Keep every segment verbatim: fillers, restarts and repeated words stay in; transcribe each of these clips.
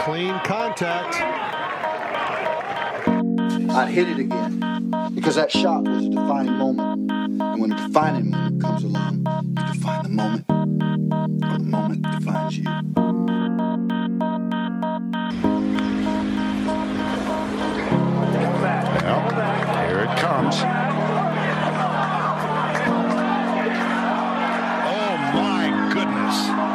clean contact. I'd hit it again because that shot was a defining moment. And when a defining moment comes along, you define the moment, or the moment defines you. Well, here it comes. Oh, my goodness.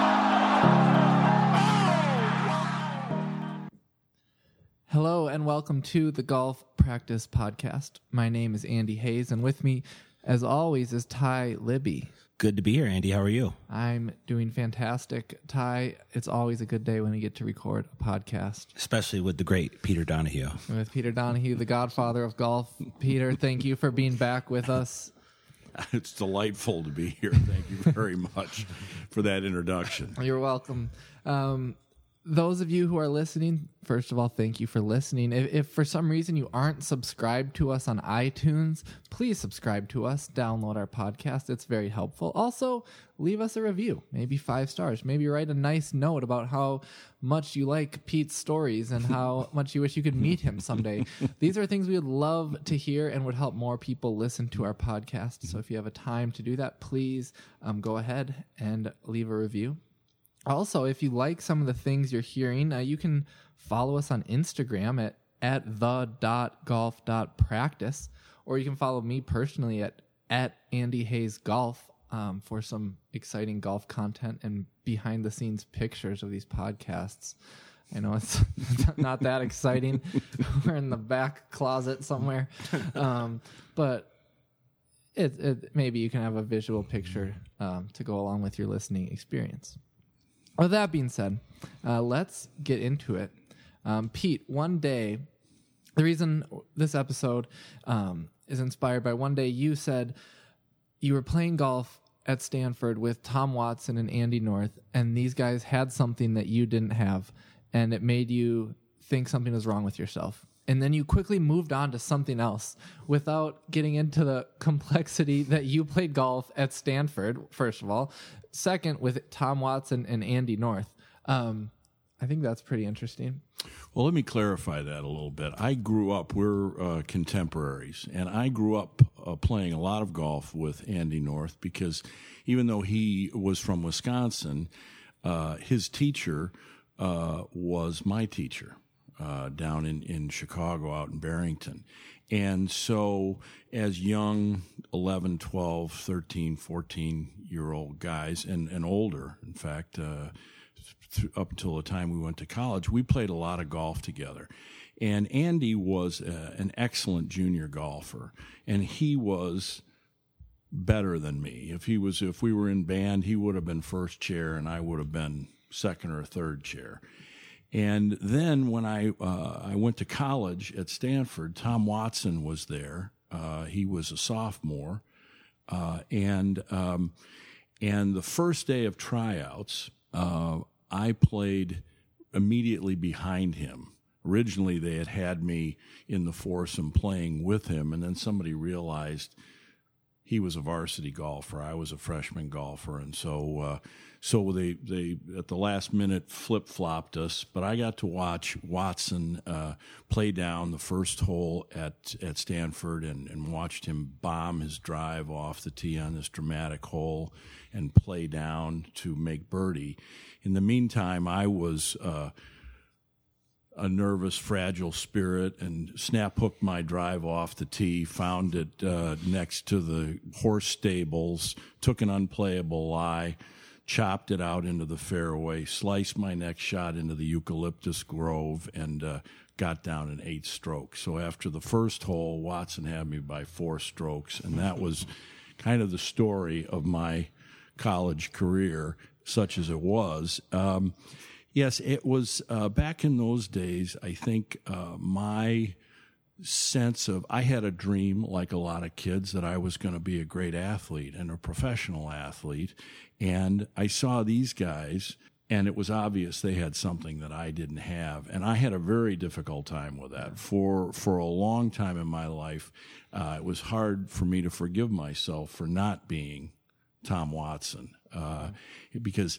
Hello and welcome to the Golf Practice Podcast. My name is Andy Hayes, and with me, as always, is Ty Libby. Good to be here, Andy. How are you? I'm doing fantastic. Ty, it's always a good day when we get to record a podcast. Especially with the great Peter Donahue. With Peter Donahue, the godfather of golf. Peter, thank you for being back with us. It's delightful to be here. Thank you very much for that introduction. You're welcome. Um, those of you who are listening, first of all, thank you for listening. If, if for some reason you aren't subscribed to us on iTunes, please subscribe to us, download our podcast. It's very helpful. Also, leave us a review, maybe five stars. Maybe write a nice note about how much you like Pete's stories and how much you wish you could meet him someday. These are things we would love to hear and would help more people listen to our podcast. So if you have a time to do that, please um, go ahead and leave a review. Also, if you like some of the things you're hearing, uh, you can follow us on Instagram at, at the dot golf dot practice, or you can follow me personally at, at Andy Hayes Golf um, for some exciting golf content and behind-the-scenes pictures of these podcasts. I know it's not that exciting. We're in the back closet somewhere. Um, but it, it, maybe you can have a visual picture um, to go along with your listening experience. With that being said, uh, let's get into it. Um, Pete, one day, the reason this episode um, is inspired by one day you said you were playing golf at Stanford with Tom Watson and Andy North, and these guys had something that you didn't have, and it made you think something was wrong with yourself. And then you quickly moved on to something else without getting into the complexity that you played golf at Stanford, first of all. Second, with Tom Watson and Andy North. Um, I think that's pretty interesting. Well, let me clarify that a little bit. I grew up, we're uh, contemporaries, and I grew up uh, playing a lot of golf with Andy North because even though he was from Wisconsin, uh, his teacher uh, was my teacher. Uh, down in, in Chicago, out in Barrington. And so as young eleven, twelve, thirteen, fourteen-year-old guys, and, and older, in fact, uh, th- up until the time we went to college, we played a lot of golf together. And Andy was uh, an excellent junior golfer, and he was better than me. If he was, if we were in band, he would have been first chair, and I would have been second or third chair. And then when I uh, I went to college at Stanford, Tom Watson was there. Uh, he was a sophomore, uh, and um, and the first day of tryouts, uh, I played immediately behind him. Originally, they had had me in the foursome playing with him, and then somebody realized he was a varsity golfer. I was a freshman golfer, and so uh, so they they at the last minute flip flopped us. But I got to watch Watson uh, play down the first hole at at Stanford, and, and watched him bomb his drive off the tee on this dramatic hole and play down to make birdie. In the meantime, I was Uh, a nervous, fragile spirit, and snap hooked my drive off the tee, found it uh, next to the horse stables, took an unplayable lie, chopped it out into the fairway, sliced my next shot into the eucalyptus grove, and uh, got down in eight strokes. So after the first hole, Watson had me by four strokes, and that was kind of the story of my college career, such as it was. Um, Yes, it was uh, back in those days. I think uh, my sense of I had a dream, like a lot of kids, that I was going to be a great athlete and a professional athlete. And I saw these guys, and it was obvious they had something that I didn't have. And I had a very difficult time with that. For for a long time in my life, uh, it was hard for me to forgive myself for not being Tom Watson, uh, because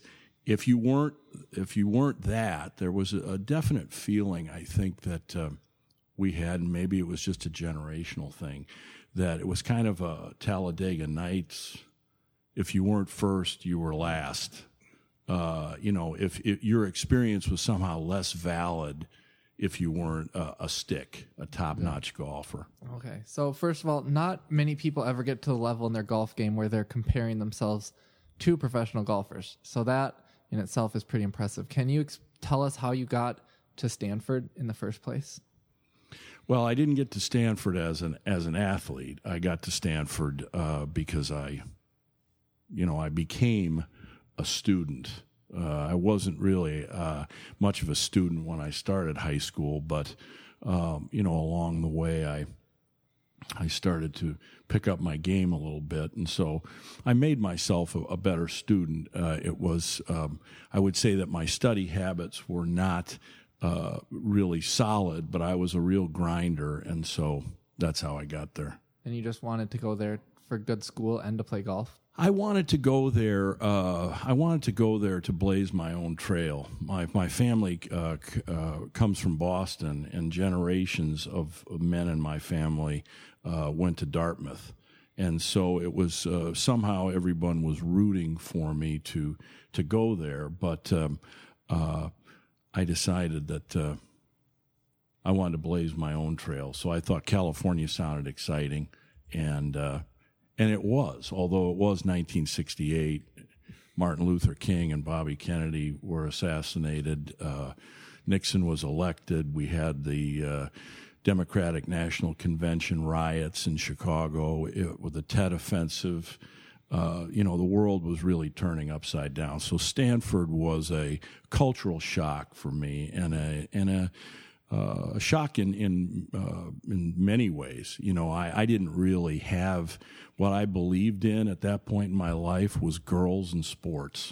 if you weren't if you weren't that, there was a, a definite feeling, I think, that uh, we had, and maybe it was just a generational thing, that it was kind of a Talladega Nights. If you weren't first, you were last. Uh, you know, if, if your experience was somehow less valid if you weren't a, a stick, a top-notch yeah. golfer. Okay. So first of all, not many people ever get to the level in their golf game where they're comparing themselves to professional golfers. So that in itself is pretty impressive. Can you ex- tell us how you got to Stanford in the first place? Well, I didn't get to Stanford as an as an athlete. I got to Stanford uh, because I, you know, I became a student. Uh, I wasn't really uh, much of a student when I started high school, but um, you know, along the way, I I started to pick up my game a little bit, and so I made myself a, a better student. Uh, it was, um, I would say that my study habits were not uh, really solid, but I was a real grinder, and so that's how I got there. And you just wanted to go there for good school and to play golf? I wanted to go there. Uh, I wanted to go there to blaze my own trail. My my family uh, c- uh, comes from Boston, and generations of men in my family uh, went to Dartmouth, and so it was uh, somehow everyone was rooting for me to to go there. But um, uh, I decided that uh, I wanted to blaze my own trail. So I thought California sounded exciting, and. Uh, And it was, although it was nineteen sixty-eight, Martin Luther King and Bobby Kennedy were assassinated. Uh, Nixon was elected. We had the uh, Democratic National Convention riots in Chicago it, with the Tet Offensive. Uh, you know, the world was really turning upside down. So Stanford was a cultural shock for me, and a and a uh, a shock in in uh, in many ways. You know, I, I didn't really have what I believed in at that point in my life was girls and sports.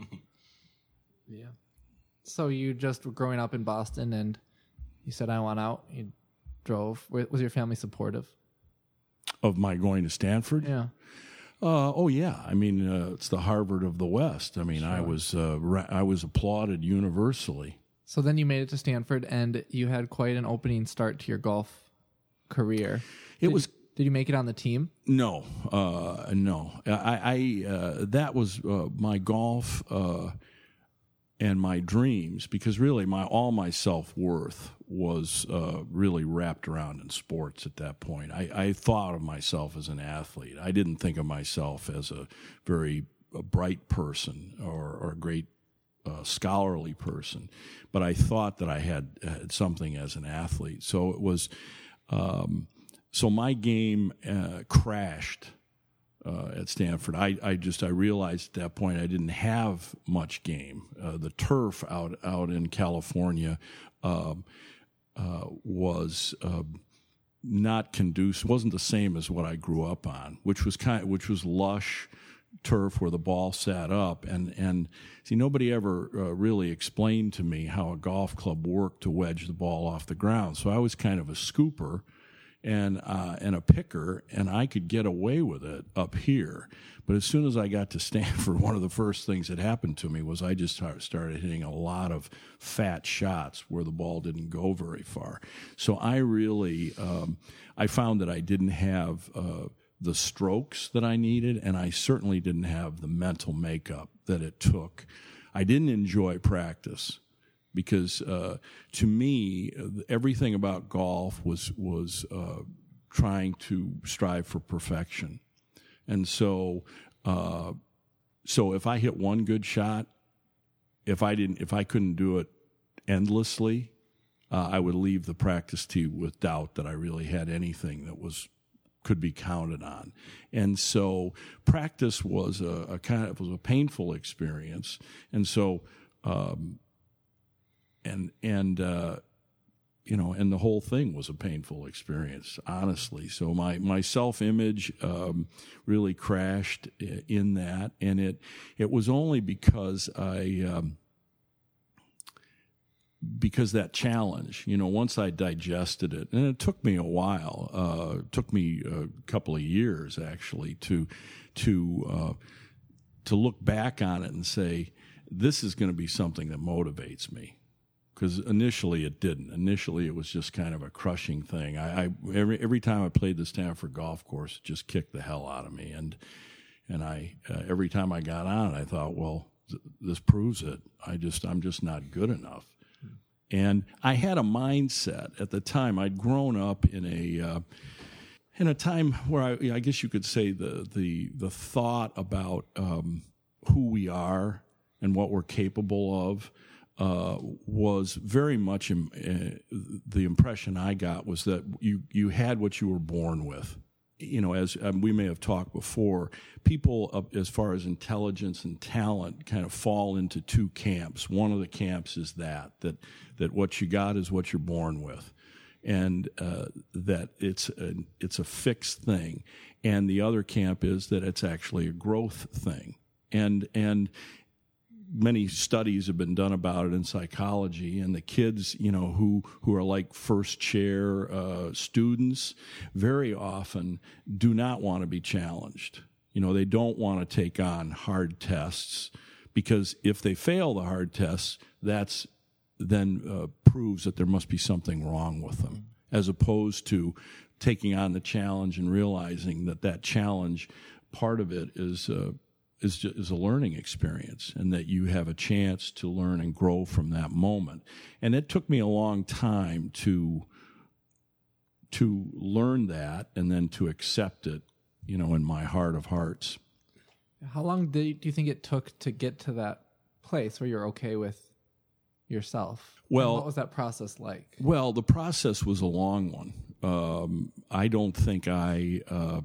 Yeah. So you just were growing up in Boston, and you said, "I want out." You drove. Was your family supportive of my going to Stanford? Yeah. Uh, oh yeah. I mean, uh, it's the Harvard of the West. I mean, sure. I was uh, ra- I was applauded universally. So then you made it to Stanford, and you had quite an opening start to your golf career. It did, was. Did you make it on the team? No, uh, no. I, I uh, that was uh, my golf uh, and my dreams, because really my all my self-worth was uh, really wrapped around in sports at that point. I, I thought of myself as an athlete. I didn't think of myself as a very a bright person or, or a great uh, scholarly person, but I thought that I had, had something as an athlete. So it was, um, so my game uh, crashed Uh, at Stanford. I, I just I realized at that point I didn't have much game. Uh, the turf out out in California um, uh, was uh, not conducive. wasn't the same as what I grew up on, which was kind of, which was lush turf where the ball sat up. And and see, nobody ever uh, really explained to me how a golf club worked to wedge the ball off the ground. So I was kind of a scooper and uh, and a picker, and I could get away with it up here. But as soon as I got to Stanford, one of the first things that happened to me was I just started hitting a lot of fat shots where the ball didn't go very far. So I really, um, I found that I didn't have uh, the strokes that I needed, and I certainly didn't have the mental makeup that it took. I didn't enjoy practice. Because uh, to me, everything about golf was was uh, trying to strive for perfection, and so uh, so if I hit one good shot, if I didn't, if I couldn't do it endlessly, uh, I would leave the practice tee with doubt that I really had anything that was could be counted on, and so practice was a, a kind of was a painful experience, and so. Um, And and uh, you know, and the whole thing was a painful experience, honestly. So my my self image um, really crashed in that, and it it was only because I um, because that challenge. You know, once I digested it, and it took me a while. Uh, it took me a couple of years actually to to uh, to look back on it and say. this is going to be something that motivates me. Because initially it didn't. Initially it was just kind of a crushing thing. I, I every every time I played the Stanford golf course, it just kicked the hell out of me. And and I uh, every time I got on it, I thought, well, th- this proves it. I just I'm just not good enough. And I had a mindset at the time. I'd grown up in a uh, in a time where I, I guess you could say the the the thought about um, who we are and what we're capable of. Uh, was very much um, uh, the impression I got was that you, you had what you were born with. You know, as um, we may have talked before, people, uh, as far as intelligence and talent, kind of fall into two camps. One of the camps is that, that, that what you got is what you're born with, and uh, that it's a, it's a fixed thing. And the other camp is that it's actually a growth thing. And, and, many studies have been done about it in psychology, and the kids, you know, who, who are like first chair uh, students very often do not want to be challenged. You know, they don't want to take on hard tests, because if they fail the hard tests, that's then uh, proves that there must be something wrong with them, as opposed to taking on the challenge and realizing that that challenge, part of it is uh, is just, is a learning experience, and that you have a chance to learn and grow from that moment. And it took me a long time to to learn that, and then to accept it, you know, in my heart of hearts. How long do you, do you think it took to get to that place where you're okay with yourself? Well, and what was that process like? Well, the process was a long one. Um, I don't think I. Uh,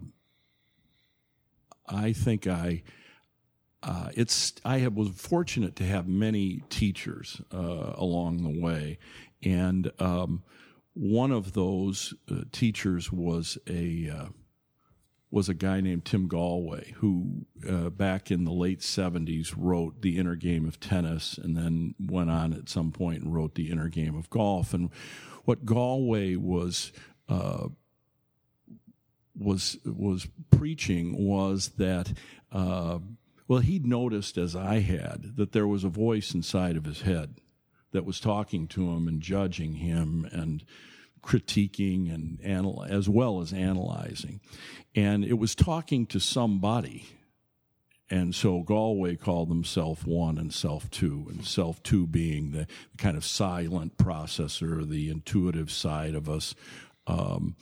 I think I. Uh, it's I have, was fortunate to have many teachers uh, along the way, and um, one of those uh, teachers was a uh, was a guy named Tim Galway, who uh, back in the late seventies wrote The Inner Game of Tennis, and then went on at some point and wrote The Inner Game of Golf. And what Galway was uh, was was preaching was that. Uh, Well, he'd noticed, as I had, that there was a voice inside of his head that was talking to him and judging him and critiquing and anal- as well as analyzing. And it was talking to somebody. And so Galway called them self one and self two, and self two being the kind of silent processor, the intuitive side of us. Um,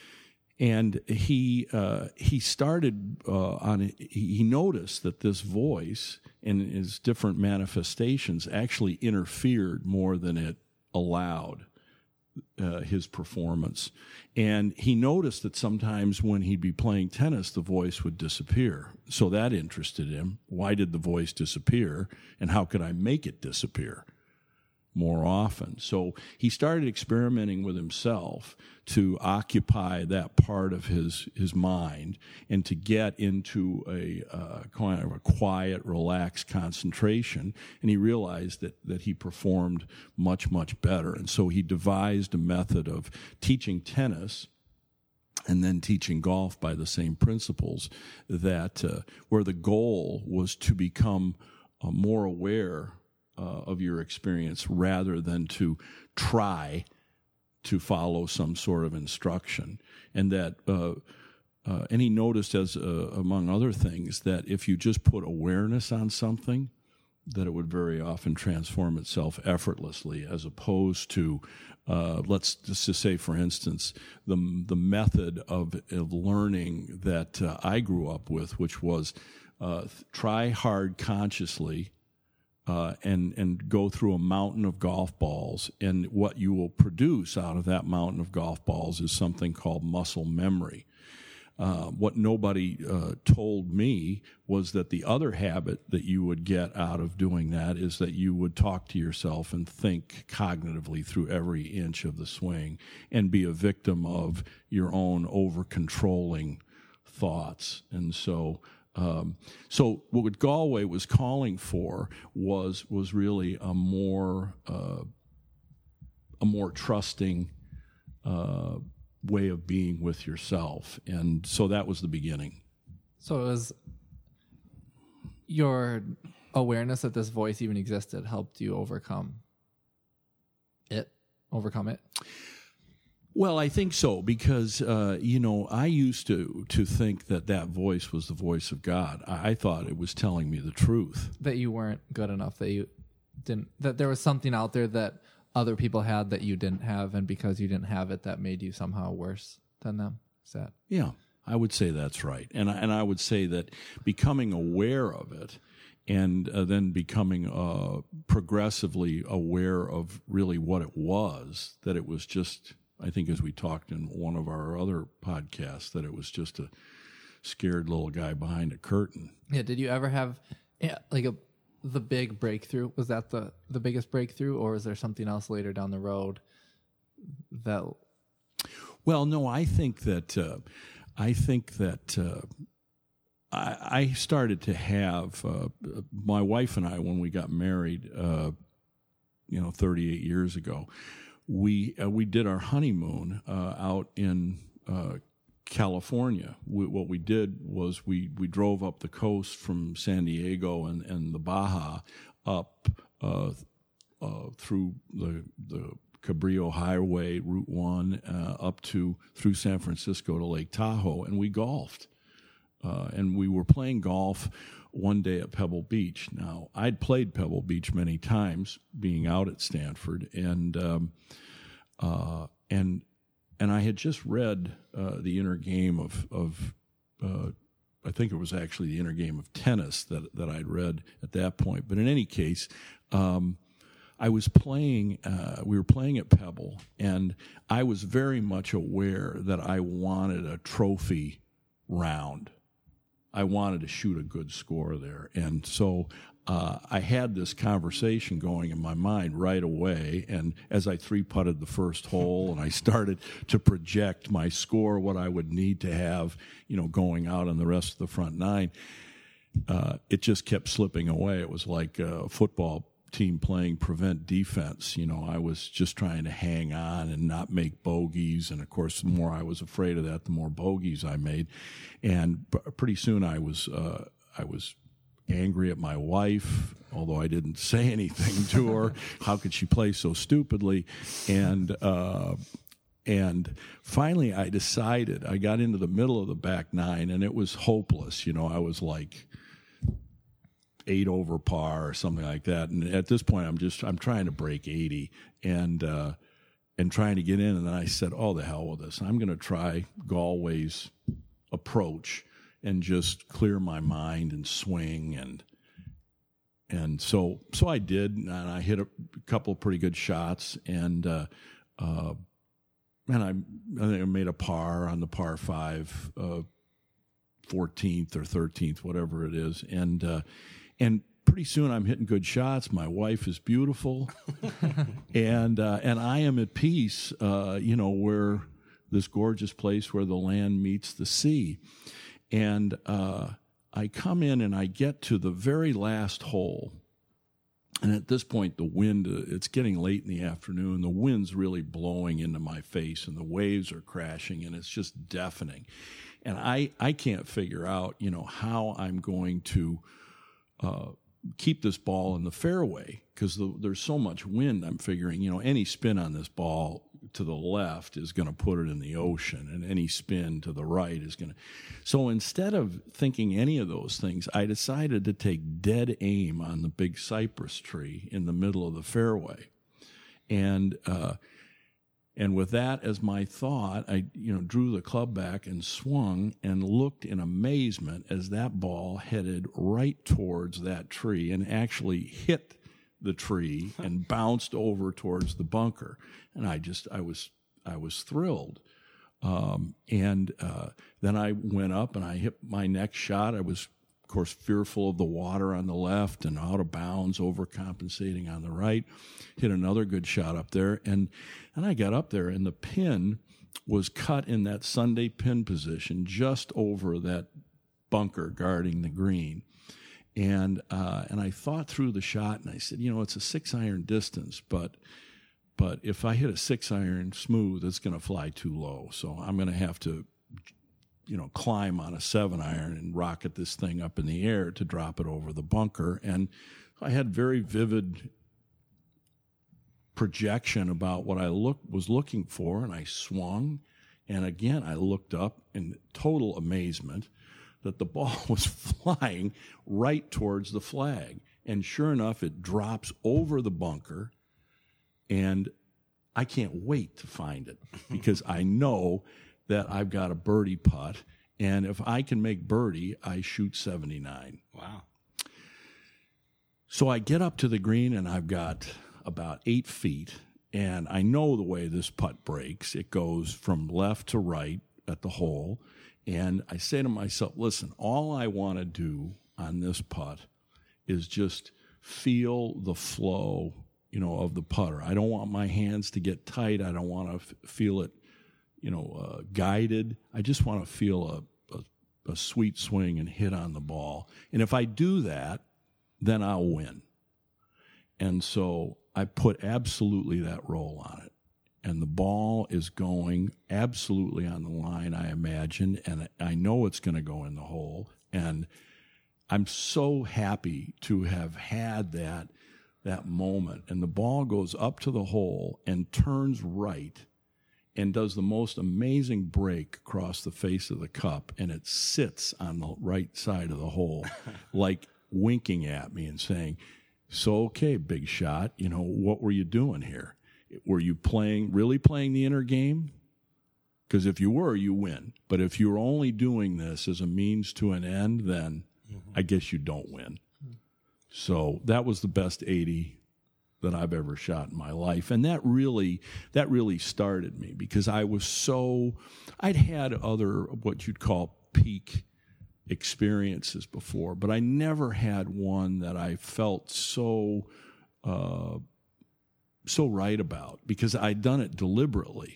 And he uh, he started uh, on. He noticed that this voice and his different manifestations actually interfered more than it allowed uh, his performance. And he noticed that sometimes when he'd be playing tennis, the voice would disappear. So that interested him. Why did the voice disappear, and how could I make it disappear more often? So he started experimenting with himself to occupy that part of his his mind, and to get into a uh, kind of a quiet, relaxed concentration. And he realized that that he performed much, much better. And so he devised a method of teaching tennis and then teaching golf by the same principles, that uh, where the goal was to become uh, more aware Uh, of your experience, rather than to try to follow some sort of instruction. And that, uh, uh, and he noticed, as uh, among other things, that if you just put awareness on something, that it would very often transform itself effortlessly, as opposed to, uh, let's just say, for instance, the the method of, of learning that uh, I grew up with, which was uh, try hard consciously. Uh, and and go through a mountain of golf balls, and what you will produce out of that mountain of golf balls is something called muscle memory. Uh, what nobody uh, told me was that the other habit that you would get out of doing that is that you would talk to yourself and think cognitively through every inch of the swing, and be a victim of your own over-controlling thoughts. And so... Um, so what Galway was calling for was was really a more uh, a more trusting uh, way of being with yourself, and so that was the beginning. So it was your awareness that this voice even existed helped you overcome it, overcome it? Well, I think so because, uh, you know, I used to, to think that that voice was the voice of God. I, I thought it was telling me the truth. That you weren't good enough, that you didn't, that there was something out there that other people had that you didn't have, and because you didn't have it, that made you somehow worse than them. Is that? Yeah, I would say that's right. And I, and I would say that becoming aware of it and uh, then becoming uh, progressively aware of really what it was, that it was just, I think as we talked in one of our other podcasts, that it was just a scared little guy behind a curtain. Yeah. Did you ever have yeah, like a the big breakthrough? Was that the, the biggest breakthrough, or is there something else later down the road that... Well, no, I think that uh, I think that uh, I, I started to have uh, my wife and I, when we got married, uh, you know, thirty-eight years ago, we uh, we did our honeymoon uh, out in uh, California. We, what we did was we, we drove up the coast from San Diego and, and the Baja up uh, uh, through the the Cabrillo Highway, Route One, uh, up to through San Francisco to Lake Tahoe, and we golfed. Uh, and we were playing golf one day at Pebble Beach. Now, I'd played Pebble Beach many times, being out at Stanford, and um, uh, and and I had just read uh, the inner game of of uh, I think it was actually the inner game of tennis that that I'd read at that point. But in any case, um, I was playing. Uh, we were playing at Pebble, and I was very much aware that I wanted a trophy round. I wanted to shoot a good score there. And so uh, I had this conversation going in my mind right away. And as I three-putted the first hole and I started to project my score, what I would need to have, you know, going out on the rest of the front nine, uh, it just kept slipping away. It was like a football team playing prevent defense. You know, I was just trying to hang on and not make bogeys. And of course, the more I was afraid of that, the more bogeys I made. And p- pretty soon I was, uh, I was angry at my wife, although I didn't say anything to her. How could she play so stupidly? And, uh, and finally I decided, I got into the middle of the back nine and it was hopeless. You know, I was like, eight over par or something like that. And at this point, I'm just, I'm trying to break eighty and, uh, and trying to get in. And then I said, oh, the hell with this. I'm going to try Galway's approach and just clear my mind and swing. And, and so, so I did. And I hit a couple of pretty good shots. And, uh, uh, and I, I think I made a par on the par five, uh, fourteenth or thirteenth, whatever it is. And, uh, And pretty soon I'm hitting good shots. My wife is beautiful, and uh, and I am at peace. Uh, you know, where this gorgeous place where the land meets the sea, and uh, I come in and I get to the very last hole, and at this point the wind. Uh, it's getting late in the afternoon. The wind's really blowing into my face, and the waves are crashing, and it's just deafening. And I I can't figure out, you know, how I'm going to. Uh, keep this ball in the fairway because the, there's so much wind. I'm figuring, you know, any spin on this ball to the left is going to put it in the ocean, and any spin to the right is going to. So instead of thinking any of those things, I decided to take dead aim on the big cypress tree in the middle of the fairway, and uh, and with that as my thought, I you know drew the club back and swung and looked in amazement as that ball headed right towards that tree and actually hit the tree and bounced over towards the bunker. And I just I was I was thrilled. Um, and uh, then I went up and I hit my next shot. I was of course fearful of the water on the left and out of bounds, overcompensating on the right. Hit another good shot up there, and and I got up there, and the pin was cut in that Sunday pin position just over that bunker guarding the green. And uh, and I thought through the shot, and I said, you know, it's a six iron distance, but but if I hit a six iron smooth, it's going to fly too low. So I'm going to have to you know, climb on a seven iron and rocket this thing up in the air to drop it over the bunker. And I had very vivid projection about what I look was looking for, and I swung, and again I looked up in total amazement that the ball was flying right towards the flag, and sure enough, it drops over the bunker, and I can't wait to find it because I know that I've got a birdie putt, and if I can make birdie, I shoot seventy-nine. Wow. So I get up to the green, and I've got about eight feet, and I know the way this putt breaks. It goes from left to right at the hole, and I say to myself, listen, all I want to do on this putt is just feel the flow, you know, of the putter. I don't want my hands to get tight. I don't want to f- feel it, you know, uh, guided. I just want to feel a, a, a sweet swing and hit on the ball. And if I do that, then I'll win. And so I put absolutely that roll on it. And the ball is going absolutely on the line, I imagine, and I know it's going to go in the hole. And I'm so happy to have had that that moment. And the ball goes up to the hole and turns right and does the most amazing break across the face of the cup, and it sits on the right side of the hole, like winking at me and saying, so, okay, big shot, you know, what were you doing here? Were you playing, really playing the inner game? Because if you were, you win. But if you're only doing this as a means to an end, then mm-hmm. I guess you don't win. Mm-hmm. So that was the best eighty that I've ever shot in my life. And that really, that really started me because I was so, I'd had other, what you'd call peak experiences before, but I never had one that I felt so uh, so right about because I'd done it deliberately.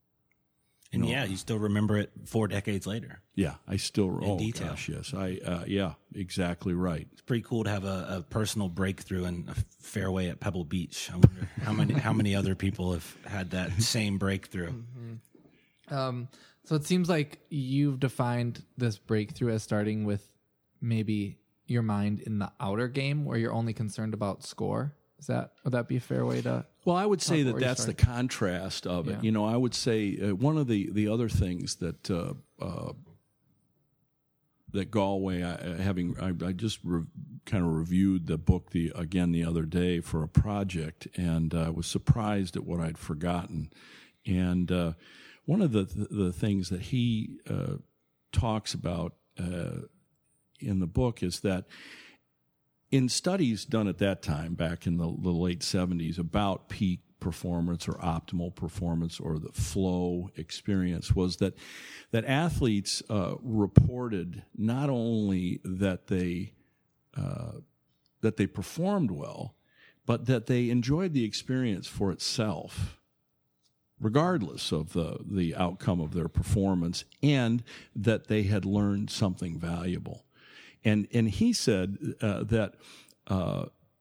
And you know? yeah, you still remember it four decades later. Yeah, I still. In oh detail. Gosh, yes, I. Uh, yeah, exactly right. It's pretty cool to have a, a personal breakthrough in a fairway at Pebble Beach. I wonder how many how many other people have had that same breakthrough. Mm-hmm. Um. So it seems like you've defined this breakthrough as starting with maybe your mind in the outer game where you're only concerned about score. Is that, would that be a fair way to? Well, I would say that that's the started? contrast of it. Yeah. You know, I would say uh, one of the, the other things that uh, uh, that Galway, I, having I, I just re- kind of reviewed the book the again the other day for a project, and I uh, was surprised at what I'd forgotten. And uh, one of the, the the things that he uh, talks about uh, in the book is that in studies done at that time, back in the, the late seventies, about peak performance or optimal performance or the flow experience, was that that athletes uh, reported not only that they uh, that they performed well, but that they enjoyed the experience for itself, regardless of the the outcome of their performance, and that they had learned something valuable. And and he said uh, that uh,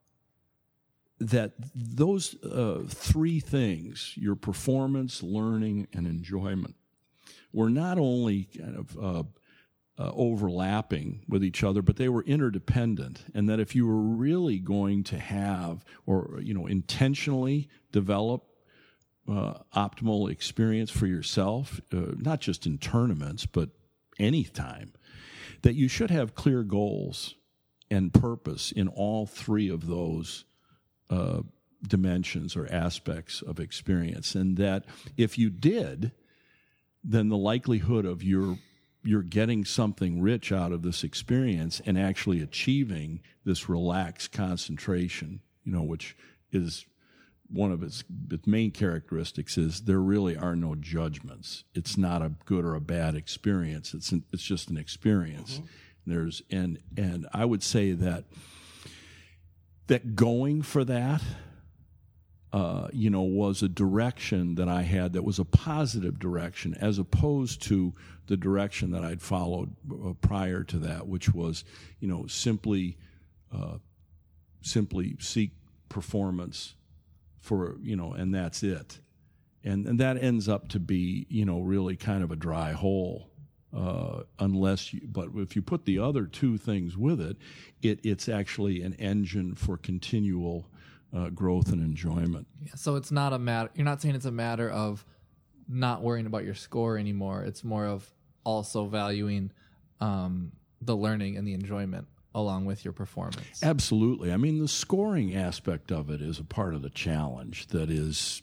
that those uh, three things, your performance, learning, and enjoyment, were not only kind of uh, uh, overlapping with each other, but they were interdependent. And that if you were really going to have, or you know, intentionally develop uh, optimal experience for yourself, uh, not just in tournaments, but any time, that you should have clear goals and purpose in all three of those uh, dimensions or aspects of experience. And that if you did, then the likelihood of your you're getting something rich out of this experience and actually achieving this relaxed concentration, you know, which is one of its, its main characteristics, is there really are no judgments. It's not a good or a bad experience. It's an, it's just an experience. Mm-hmm. There's and and I would say that that going for that, uh, you know, was a direction that I had that was a positive direction, as opposed to the direction that I'd followed uh, prior to that, which was, you know, simply uh, simply seek performance. For, you know, and that's it. And and that ends up to be, you know, really kind of a dry hole uh, unless you, but if you put the other two things with it, it it's actually an engine for continual uh, growth and enjoyment. Yeah, so it's not a matter, you're not saying it's a matter of not worrying about your score anymore. It's more of also valuing um, the learning and the enjoyment along with your performance. Absolutely. I mean, the scoring aspect of it is a part of the challenge that is,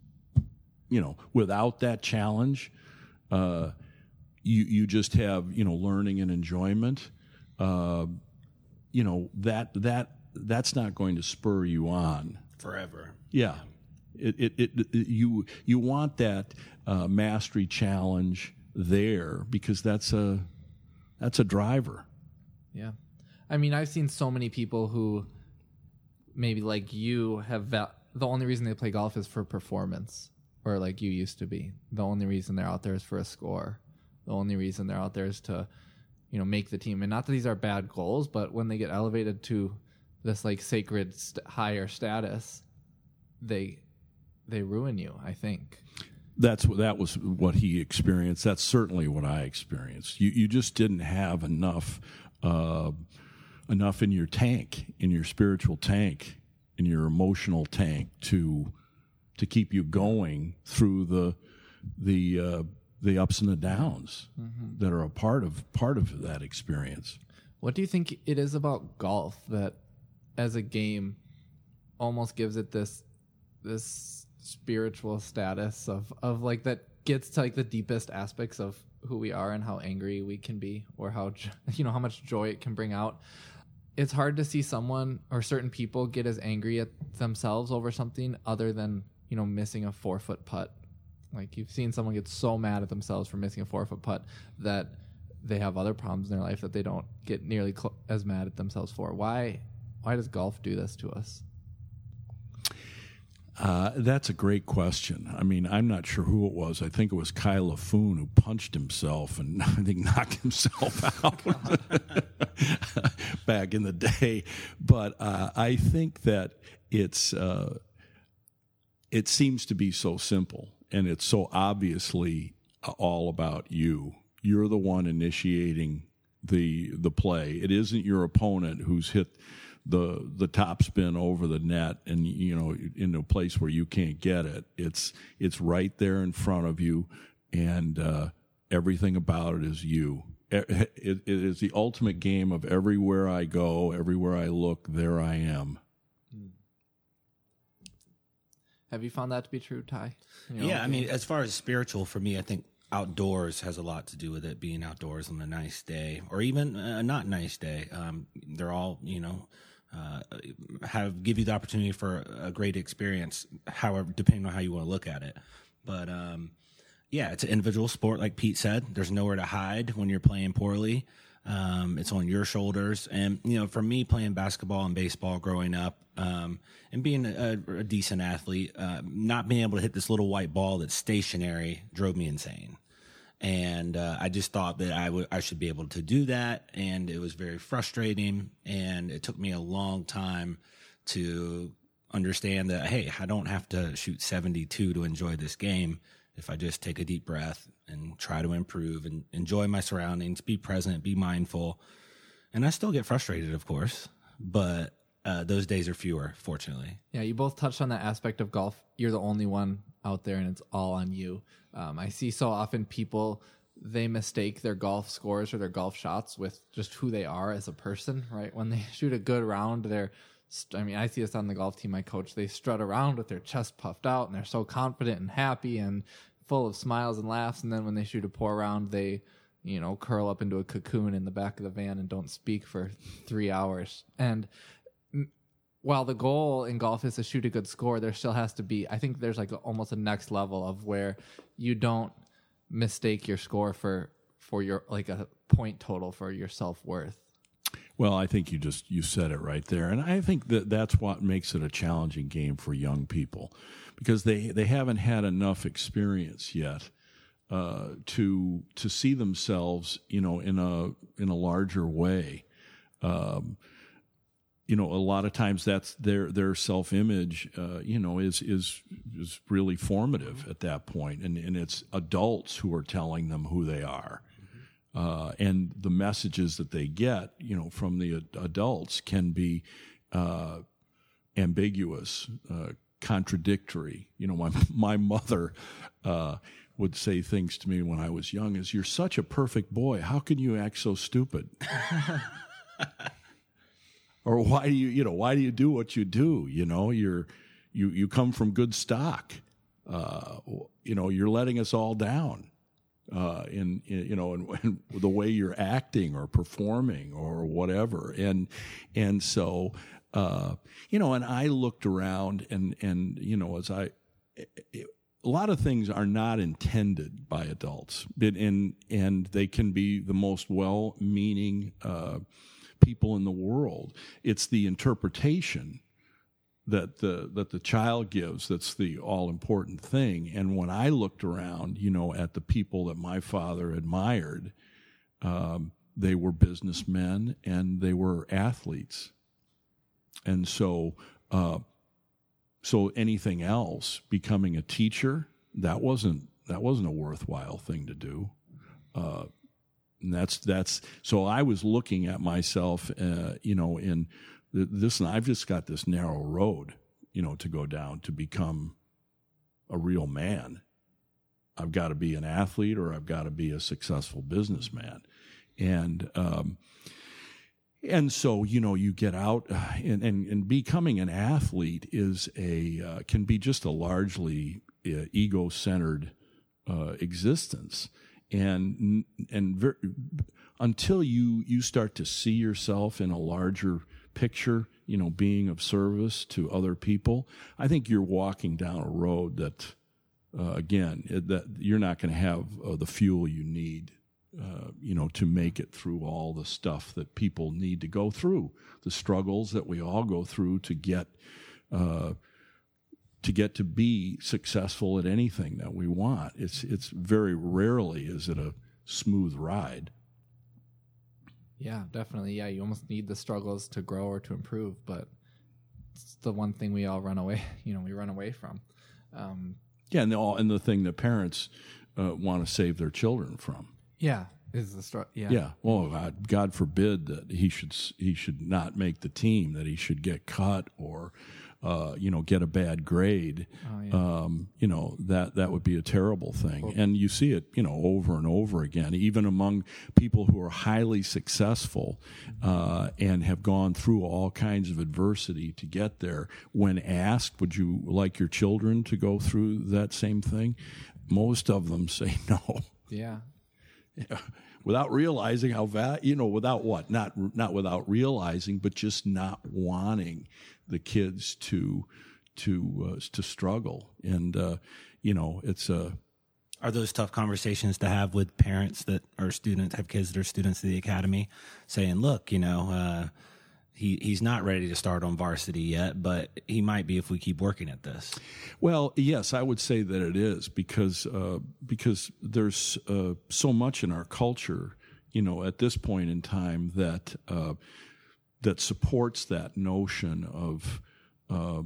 you know, without that challenge, uh, you you just have, you know, learning and enjoyment. Uh, you know, that that that's not going to spur you on forever. Yeah. It, it, it, it you you want that uh, mastery challenge there because that's a that's a driver. Yeah. I mean, I've seen so many people who maybe like you have val- the only reason they play golf is for performance, or like you used to be. The only reason they're out there is for a score. The only reason they're out there is to, you know, make the team. And not that these are bad goals, but when they get elevated to this like sacred st- higher status, they they ruin you, I think. That's what that was what he experienced. That's certainly what I experienced. You you just didn't have enough uh, enough in your tank, in your spiritual tank, in your emotional tank to to keep you going through the the uh, the ups and the downs mm-hmm. that are a part of part of that experience. What do you think it is about golf that, as a game, almost gives it this this spiritual status of of like that gets to like the deepest aspects of who we are and how angry we can be, or how, you know, how much joy it can bring out? It's hard to see someone or certain people get as angry at themselves over something other than, you know, missing a four foot putt. Like, you've seen someone get so mad at themselves for missing a four foot putt that they have other problems in their life that they don't get nearly cl- as mad at themselves for. Why? Why does golf do this to us? Uh, that's a great question. I mean, I'm not sure who it was. I think it was Kyle Laffoon who punched himself and I think knocked himself out back in the day. But uh, I think that it's uh, it seems to be so simple, and it's so obviously all about you. You're the one initiating the the play. It isn't your opponent who's hit the the top spin over the net and, you know, in a place where you can't get it. It's it's right there in front of you, and uh, everything about it is you. It, it, it is the ultimate game of everywhere I go, everywhere I look, there I am. Have you found that to be true, Ty? You know, yeah, I mean, as far as spiritual, for me, I think outdoors has a lot to do with it, being outdoors on a nice day or even a not nice day. Um, they're all, you know, uh, have give you the opportunity for a great experience, however, depending on how you want to look at it. But um, yeah, it's an individual sport, like Pete said. There's nowhere to hide when you're playing poorly. Um, it's on your shoulders. And, you know, for me, playing basketball and baseball growing up, um, and being a, a decent athlete, uh, not being able to hit this little white ball that's stationary drove me insane. And uh, I just thought that I would I should be able to do that, and it was very frustrating. And it took me a long time to understand that, hey, I don't have to shoot seventy-two to enjoy this game. If I just take a deep breath and try to improve and enjoy my surroundings, be present, be mindful. And I still get frustrated, of course, but uh, those days are fewer, fortunately. Yeah, you both touched on that aspect of golf. You're the only one out there, and it's all on you. Um, I see so often people, they mistake their golf scores or their golf shots with just who they are as a person, right? When they shoot a good round, they're, I mean, I see this on the golf team I coach. They strut around with their chest puffed out, and they're so confident and happy and full of smiles and laughs. And then when they shoot a poor round, they, you know, curl up into a cocoon in the back of the van and don't speak for three hours. And while the goal in golf is to shoot a good score, there still has to be, I think there's like a, almost a next level of where you don't mistake your score for, for your, like a point total for your self-worth. Well, I think you just, you said it right there. And I think that that's what makes it a challenging game for young people, because they, they haven't had enough experience yet uh, to, to see themselves, you know, in a, in a larger way. Um, You know, a lot of times that's their their self image. Uh, you know, is is is really formative at that point, and and it's adults who are telling them who they are. uh, and the messages that they get, you know, from the ad- adults can be uh, ambiguous, uh, contradictory. You know, my my mother uh, would say things to me when I was young: "Is you're such a perfect boy. How can you act so stupid?" Or why do you, you know, why do you do what you do? You know, you're, you, you come from good stock. Uh, you know, you're letting us all down, uh, in, in, you know, in, in the way you're acting or performing or whatever. And, and so, uh, you know, and I looked around and, and, you know, as I, it, a lot of things are not intended by adults, but and, and they can be the most well-meaning, uh, people in the world. It's the interpretation that the that the child gives that's the all important thing. And when I looked around, you know, at the people that my father admired, um, they were businessmen and they were athletes. And so, uh, so anything else, becoming a teacher, that wasn't that wasn't a worthwhile thing to do. Uh, And that's that's so I was looking at myself, uh, you know, in this, and I've just got this narrow road, you know, to go down to become a real man. I've got to be an athlete, or I've got to be a successful businessman, and um, and so you know, you get out, and and, and becoming an athlete is a uh, can be just a largely uh, ego-centered uh, existence. And and ver- until you, you start to see yourself in a larger picture, you know, being of service to other people, I think you're walking down a road that, uh, again, it, that you're not going to have uh, the fuel you need, uh, you know, to make it through all the stuff that people need to go through, the struggles that we all go through to get uh, to get to be successful at anything that we want. It's it's very rarely is it a smooth ride. Yeah, definitely. Yeah, you almost need the struggles to grow or to improve, but it's the one thing we all run away, you know, we run away from. Um, yeah, and the, all, and the thing that parents uh, want to save their children from. Yeah, is the struggle. Yeah. Yeah. Well, God, God forbid that he should he should not make the team, that he should get cut or Uh, you know, get a bad grade. Oh, yeah. Um, you know, that, that would be a terrible thing. And you see it, you know, over and over again, even among people who are highly successful uh, and have gone through all kinds of adversity to get there. When asked, would you like your children to go through that same thing? Most of them say no. Yeah. Yeah. Without realizing how va- you know, without what? Not not without realizing, but just not wanting the kids to to uh, to struggle. And uh, you know, it's a. Uh, Are those tough conversations to have with parents that are students, have kids that are students of the academy, saying, "Look, you know, uh, he he's not ready to start on varsity yet, but he might be if we keep working at this." Well, yes, I would say that it is because uh, because there's uh, so much in our culture, you know, at this point in time that uh, that supports that notion of uh,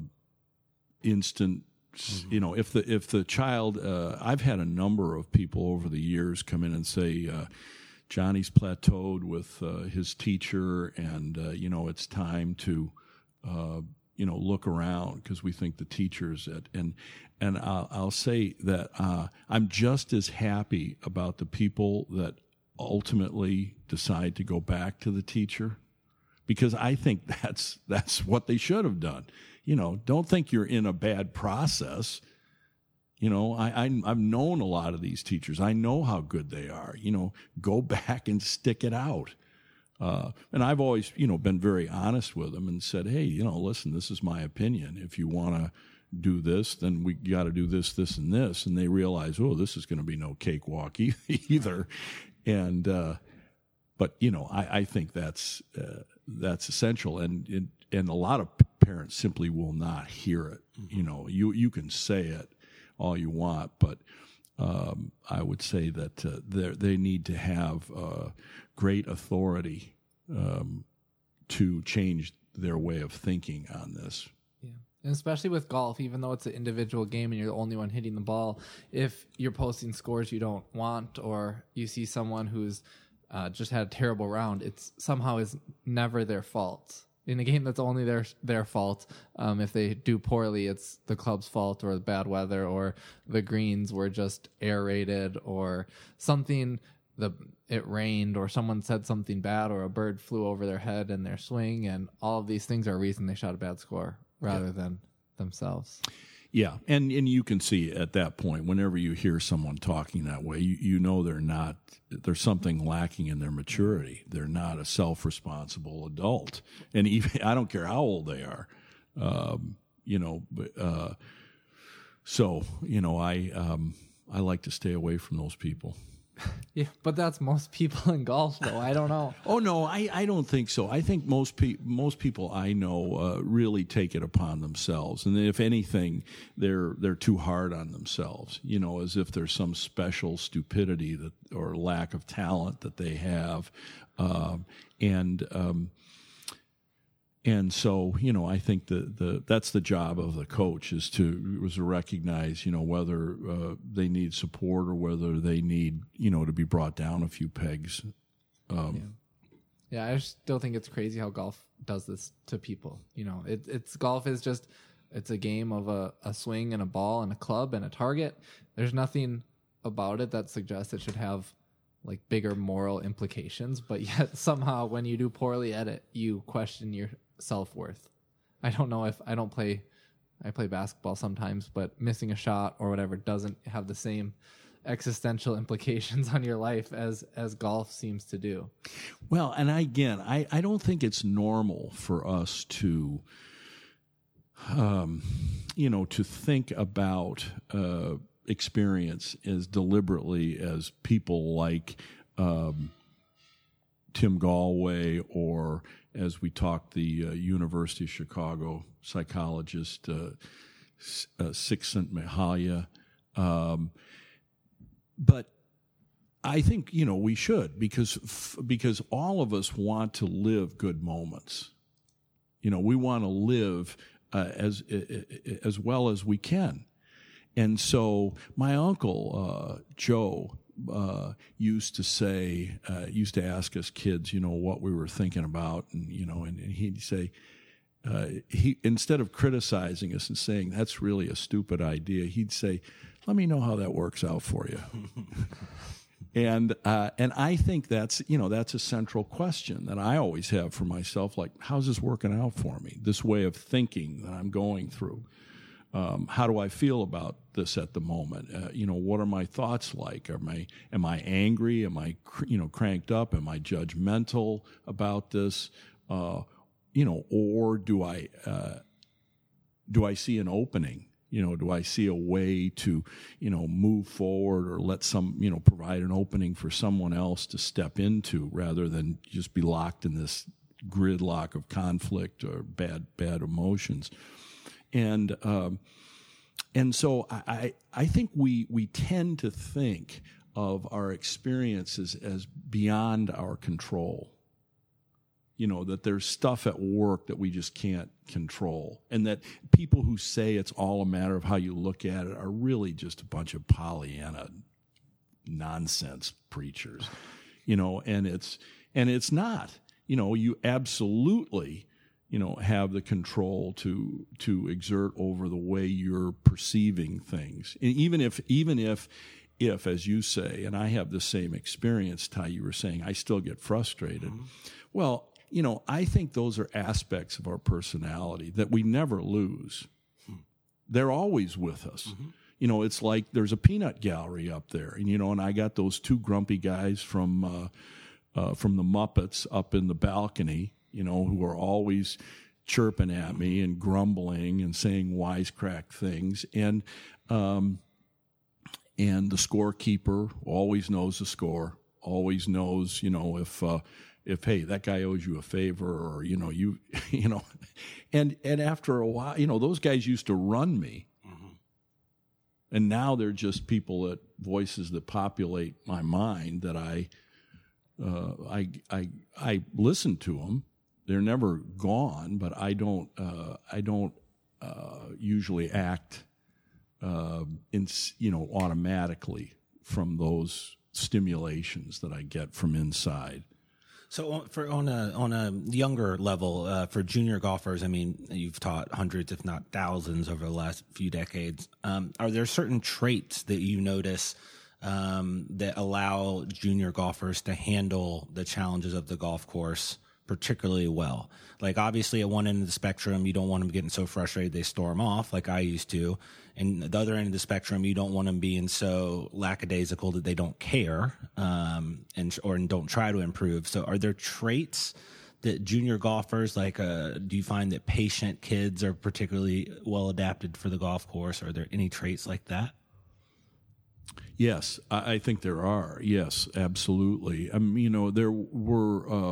instant. Mm-hmm. You know, if the if the child, uh, I've had a number of people over the years come in and say, uh, Johnny's plateaued with uh, his teacher, and uh, you know, it's time to, uh, you know, look around because we think the teacher's it. And and I'll, I'll say that uh, I'm just as happy about the people that ultimately decide to go back to the teacher, because I think that's that's what they should have done. You know, don't think you're in a bad process. You know, I, I, I've known a lot of these teachers. I know how good they are. You know, go back and stick it out. Uh, and I've always, you know, been very honest with them and said, hey, you know, listen, this is my opinion. If you want to do this, then we got to do this, this, and this. And they realize, oh, this is going to be no cakewalk either. And, uh, but, you know, I, I think that's uh, that's essential. And it, and a lot of parents simply will not hear it. You know, you you can say it all you want, but um, I would say that uh, they need to have uh, great authority um, to change their way of thinking on this. Yeah, and especially with golf, even though it's an individual game and you're the only one hitting the ball, if you're posting scores you don't want, or you see someone who's uh, just had a terrible round, it's somehow is never their fault. In a game that's only their their fault, um, if they do poorly, it's the club's fault or the bad weather or the greens were just aerated or something. The it rained or someone said something bad or a bird flew over their head in their swing, and all of these things are a reason they shot a bad score rather yeah. than themselves. Yeah, and and you can see at that point, whenever you hear someone talking that way, you, you know they're not, there's something lacking in their maturity. They're not a self-responsible adult. And even, I don't care how old they are, um, you know, uh, so, you know, I um, I like to stay away from those people. Yeah, but that's most people in golf, though. I don't know. Oh no, I, I don't think so. I think most pe- most people I know uh, really take it upon themselves, and if anything, they're they're too hard on themselves. You know, as if there's some special stupidity that or lack of talent that they have, um, and. Um, And so, you know, I think the, the that's the job of the coach is to was to recognize, you know, whether uh, they need support or whether they need, you know, to be brought down a few pegs. Um, yeah. yeah, I still think it's crazy how golf does this to people. You know, it, it's golf is just it's a game of a, a swing and a ball and a club and a target. There's nothing about it that suggests it should have like bigger moral implications, but yet somehow when you do poorly at it, you question your self-worth. I don't know if I don't play I play basketball sometimes, but missing a shot or whatever doesn't have the same existential implications on your life as as golf seems to do. Well, and I, again, I, I don't think it's normal for us to um you know to think about uh experience as deliberately as people like um Tim Galway, or as we talked, the uh, University of Chicago psychologist uh, uh, Csikszentmihalyi. Um, but I think, you know, we should, because f- because all of us want to live good moments. You know, we want to live uh, as as well as we can. And so my uncle, uh, Joe, Uh, used to say, uh, used to ask us kids, you know, what we were thinking about, and you know, and, and he'd say, uh, he instead of criticizing us and saying that's really a stupid idea, he'd say, "Let me know how that works out for you." and uh, and I think that's you know that's a central question that I always have for myself, like, how's this working out for me? This way of thinking that I'm going through. Um, how do I feel about this at the moment? Uh, you know, what are my thoughts like? Am I am I angry? Am I cr- you know cranked up? Am I judgmental about this? Uh, you know, or do I uh, do I see an opening? You know, do I see a way to you know move forward or let some you know provide an opening for someone else to step into rather than just be locked in this gridlock of conflict or bad bad emotions? And um, and so I, I think we we tend to think of our experiences as beyond our control. You know, that there's stuff at work that we just can't control. And that people who say it's all a matter of how you look at it are really just a bunch of Pollyanna nonsense preachers. You know, and it's and it's not. You know, you absolutely you know, have the control to to exert over the way you're perceiving things. And even if, even if, if, as you say, and I have the same experience, Ty, you were saying, I still get frustrated. Mm-hmm. Well, you know, I think those are aspects of our personality that we never lose. Mm-hmm. They're always with us. Mm-hmm. You know, it's like there's a peanut gallery up there, and you know, and I got those two grumpy guys from uh, uh, from the Muppets up in the balcony, you know, who are always chirping at me and grumbling and saying wisecrack things. And um, and the scorekeeper always knows the score, always knows, you know, if, uh, if hey, that guy owes you a favor or, you know, you, you know. And, and after a while, you know, those guys used to run me. Mm-hmm. And now they're just people that voices that populate my mind that I, uh, I, I, I listen to them. They're never gone, but I don't. Uh, I don't uh, usually act, uh, in you know, automatically from those stimulations that I get from inside. So on- for on a on a younger level, uh, for junior golfers, I mean, you've taught hundreds, if not thousands, over the last few decades. Um, are there certain traits that you notice um, that allow junior golfers to handle the challenges of the golf course particularly well? Like, obviously, at one end of the spectrum, you don't want them getting so frustrated they storm off, like I used to. And the other end of the spectrum, you don't want them being so lackadaisical that they don't care um, and or and don't try to improve. So are there traits that junior golfers, like, uh, do you find that patient kids are particularly well adapted for the golf course? Are there any traits like that? Yes, I, I think there are. Yes, absolutely. I mean, you know, there were uh,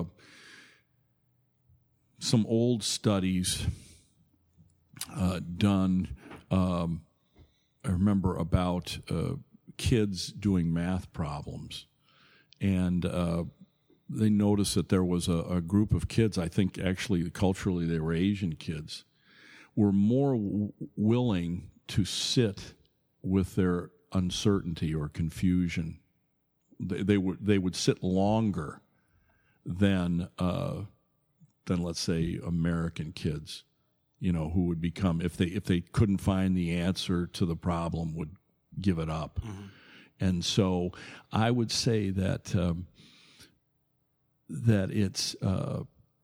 some old studies uh, done. Um, I remember about uh, kids doing math problems, and uh, they noticed that there was a, a group of kids, I think actually culturally they were Asian kids, were more w- willing to sit with their uncertainty or confusion. They, they would they would sit longer than uh, than let's say American kids, you know, who would become, if they if they couldn't find the answer to the problem, would give it up. Mm-hmm. And so I would say that um, that it's uh,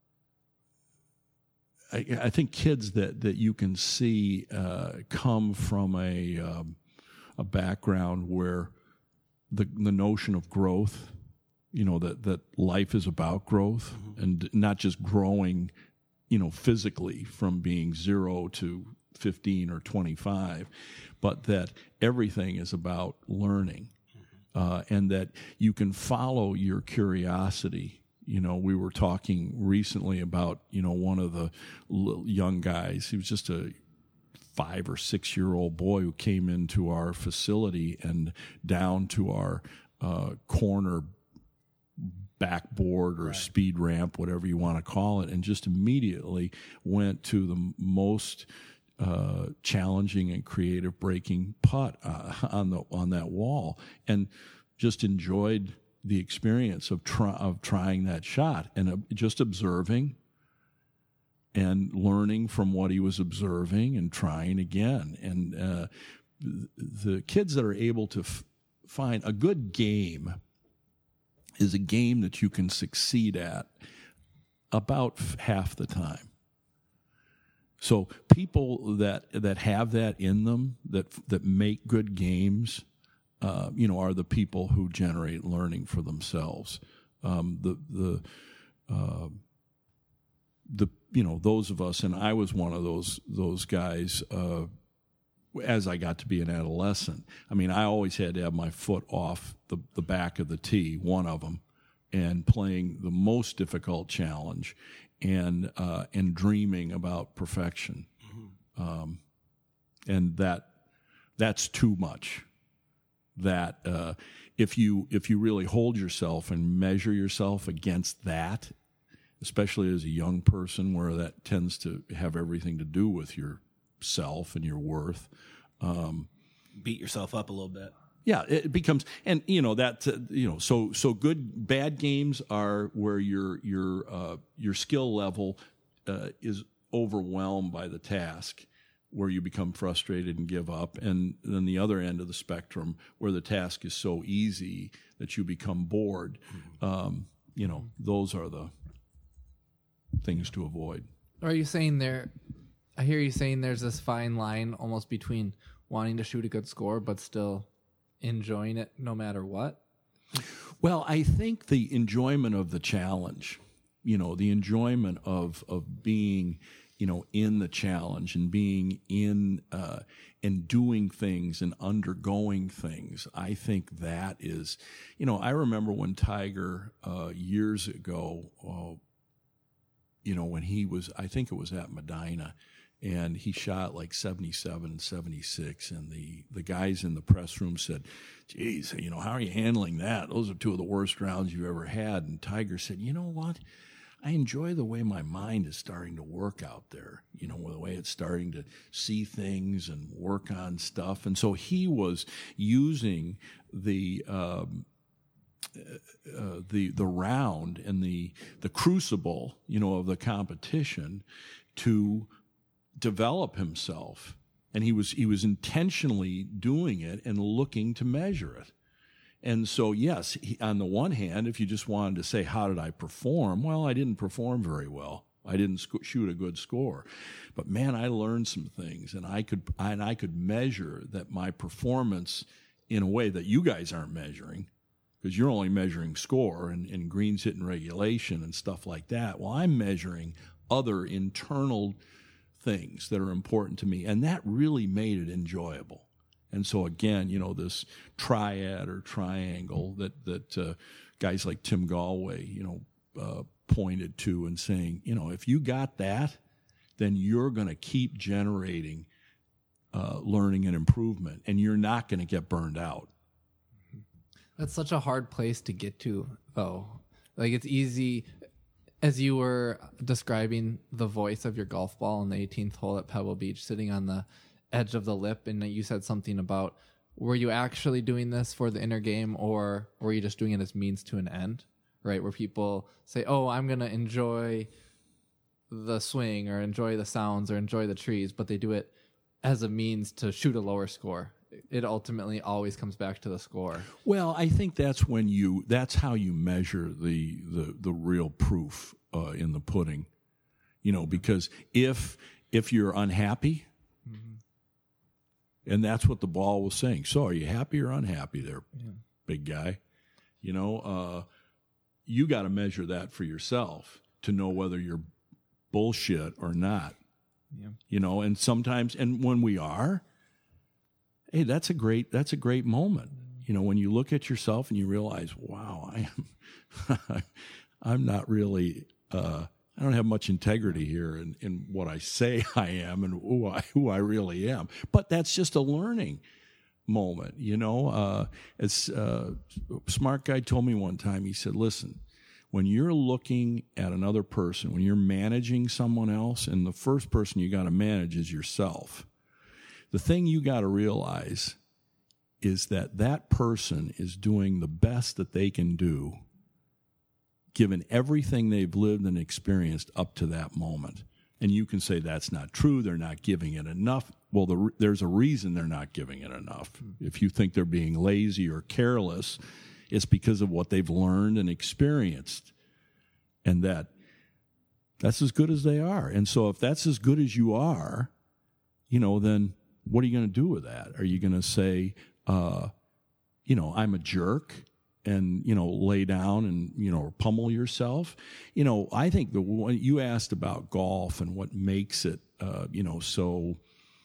I, I think kids that, that you can see uh, come from a um, a background where the the notion of growth, you know, that, that life is about growth, mm-hmm. and not just growing, you know, physically from being zero to fifteen or twenty-five, but that everything is about learning, mm-hmm. uh, and that you can follow your curiosity. You know, we were talking recently about, you know, one of the young guys. He was just a five or six year old boy who came into our facility and down to our uh, corner backboard or right. speed ramp, whatever you want to call it, and just immediately went to the most uh, challenging and creative breaking putt uh, on the on that wall, and just enjoyed the experience of try, of trying that shot and uh, just observing and learning from what he was observing and trying again. And uh, the kids that are able to f- find a good game is a game that you can succeed at about f- half the time. So people that that have that in them, that that make good games, uh, you know, are the people who generate learning for themselves. Um, the the uh, the you know those of us, and I was one of those those guys. Uh, as I got to be an adolescent, I mean, I always had to have my foot off the, the back of the tee, one of them, and playing the most difficult challenge, and uh, and dreaming about perfection, mm-hmm. um, and that that's too much. That uh, if you if you really hold yourself and measure yourself against that, especially as a young person, where that tends to have everything to do with your self and your worth, um, beat yourself up a little bit. Yeah, it becomes, and you know that uh, you know so so good bad games are where your your uh, your skill level uh, is overwhelmed by the task, where you become frustrated and give up, and then the other end of the spectrum where the task is so easy that you become bored. Mm-hmm. Um, you know, those are the things to avoid. Are you saying there? I hear you saying there's this fine line almost between wanting to shoot a good score but still enjoying it no matter what? Well, I think the enjoyment of the challenge, you know, the enjoyment of of being, you know, in the challenge and being in uh, and doing things and undergoing things. I think that is, you know, I remember when Tiger uh, years ago, uh, you know, when he was, I think it was at Medina, and he shot like seventy-seven and seventy-six, and the, the guys in the press room said, geez, you know, how are you handling that? Those are two of the worst rounds you've ever had. And Tiger said, you know what? I enjoy the way my mind is starting to work out there, you know, the way it's starting to see things and work on stuff. And so he was using the um, uh, the the round and the the crucible, you know, of the competition to develop himself. And he was he was intentionally doing it and looking to measure it. And so, yes, he, on the one hand, if you just wanted to say, how did I perform? Well, I didn't perform very well. I didn't sc- shoot a good score. But, man, I learned some things, and I could and I could measure that my performance in a way that you guys aren't measuring, because you're only measuring score and, and greens hit in regulation and stuff like that. Well, I'm measuring other internal things that are important to me, and that really made it enjoyable. And so, again, you know, this triad or triangle that that uh, guys like Tim Galway, you know, uh, pointed to and saying, you know, if you got that, then you're going to keep generating uh, learning and improvement, and you're not going to get burned out. That's such a hard place to get to, though. Like, it's easy, as you were describing the voice of your golf ball in the eighteenth hole at Pebble Beach, sitting on the edge of the lip, and you said something about, were you actually doing this for the inner game, or were you just doing it as means to an end, right? Where people say, oh, I'm going to enjoy the swing or enjoy the sounds or enjoy the trees, but they do it as a means to shoot a lower score. It ultimately always comes back to the score. Well, I think that's when you, that's how you measure the, the, the real proof uh, in the pudding, you know, because if, if you're unhappy, and that's what the ball was saying. So are you happy or unhappy there, yeah. big guy? You know, uh, you got to measure that for yourself to know whether you're bullshit or not. Yeah. You know, and sometimes, and when we are, hey, that's a great, that's a great moment. You know, when you look at yourself and you realize, wow, I am, I'm not really, uh, I don't have much integrity here in, in what I say I am and who I, who I really am. But that's just a learning moment, you know. Uh, as uh, a smart guy told me one time, he said, listen, when you're looking at another person, when you're managing someone else, and the first person you got to manage is yourself, the thing you got to realize is that that person is doing the best that they can do given everything they've lived and experienced up to that moment. And you can say that's not true, they're not giving it enough. Well, the, there's a reason they're not giving it enough. If you think they're being lazy or careless, it's because of what they've learned and experienced. And that that's as good as they are. And so if that's as good as you are, you know, then what are you going to do with that? Are you going to say, uh, you know, I'm a jerk? And, you know, lay down and, you know, pummel yourself. You know, I think the one you asked about golf and what makes it, uh, you know, so,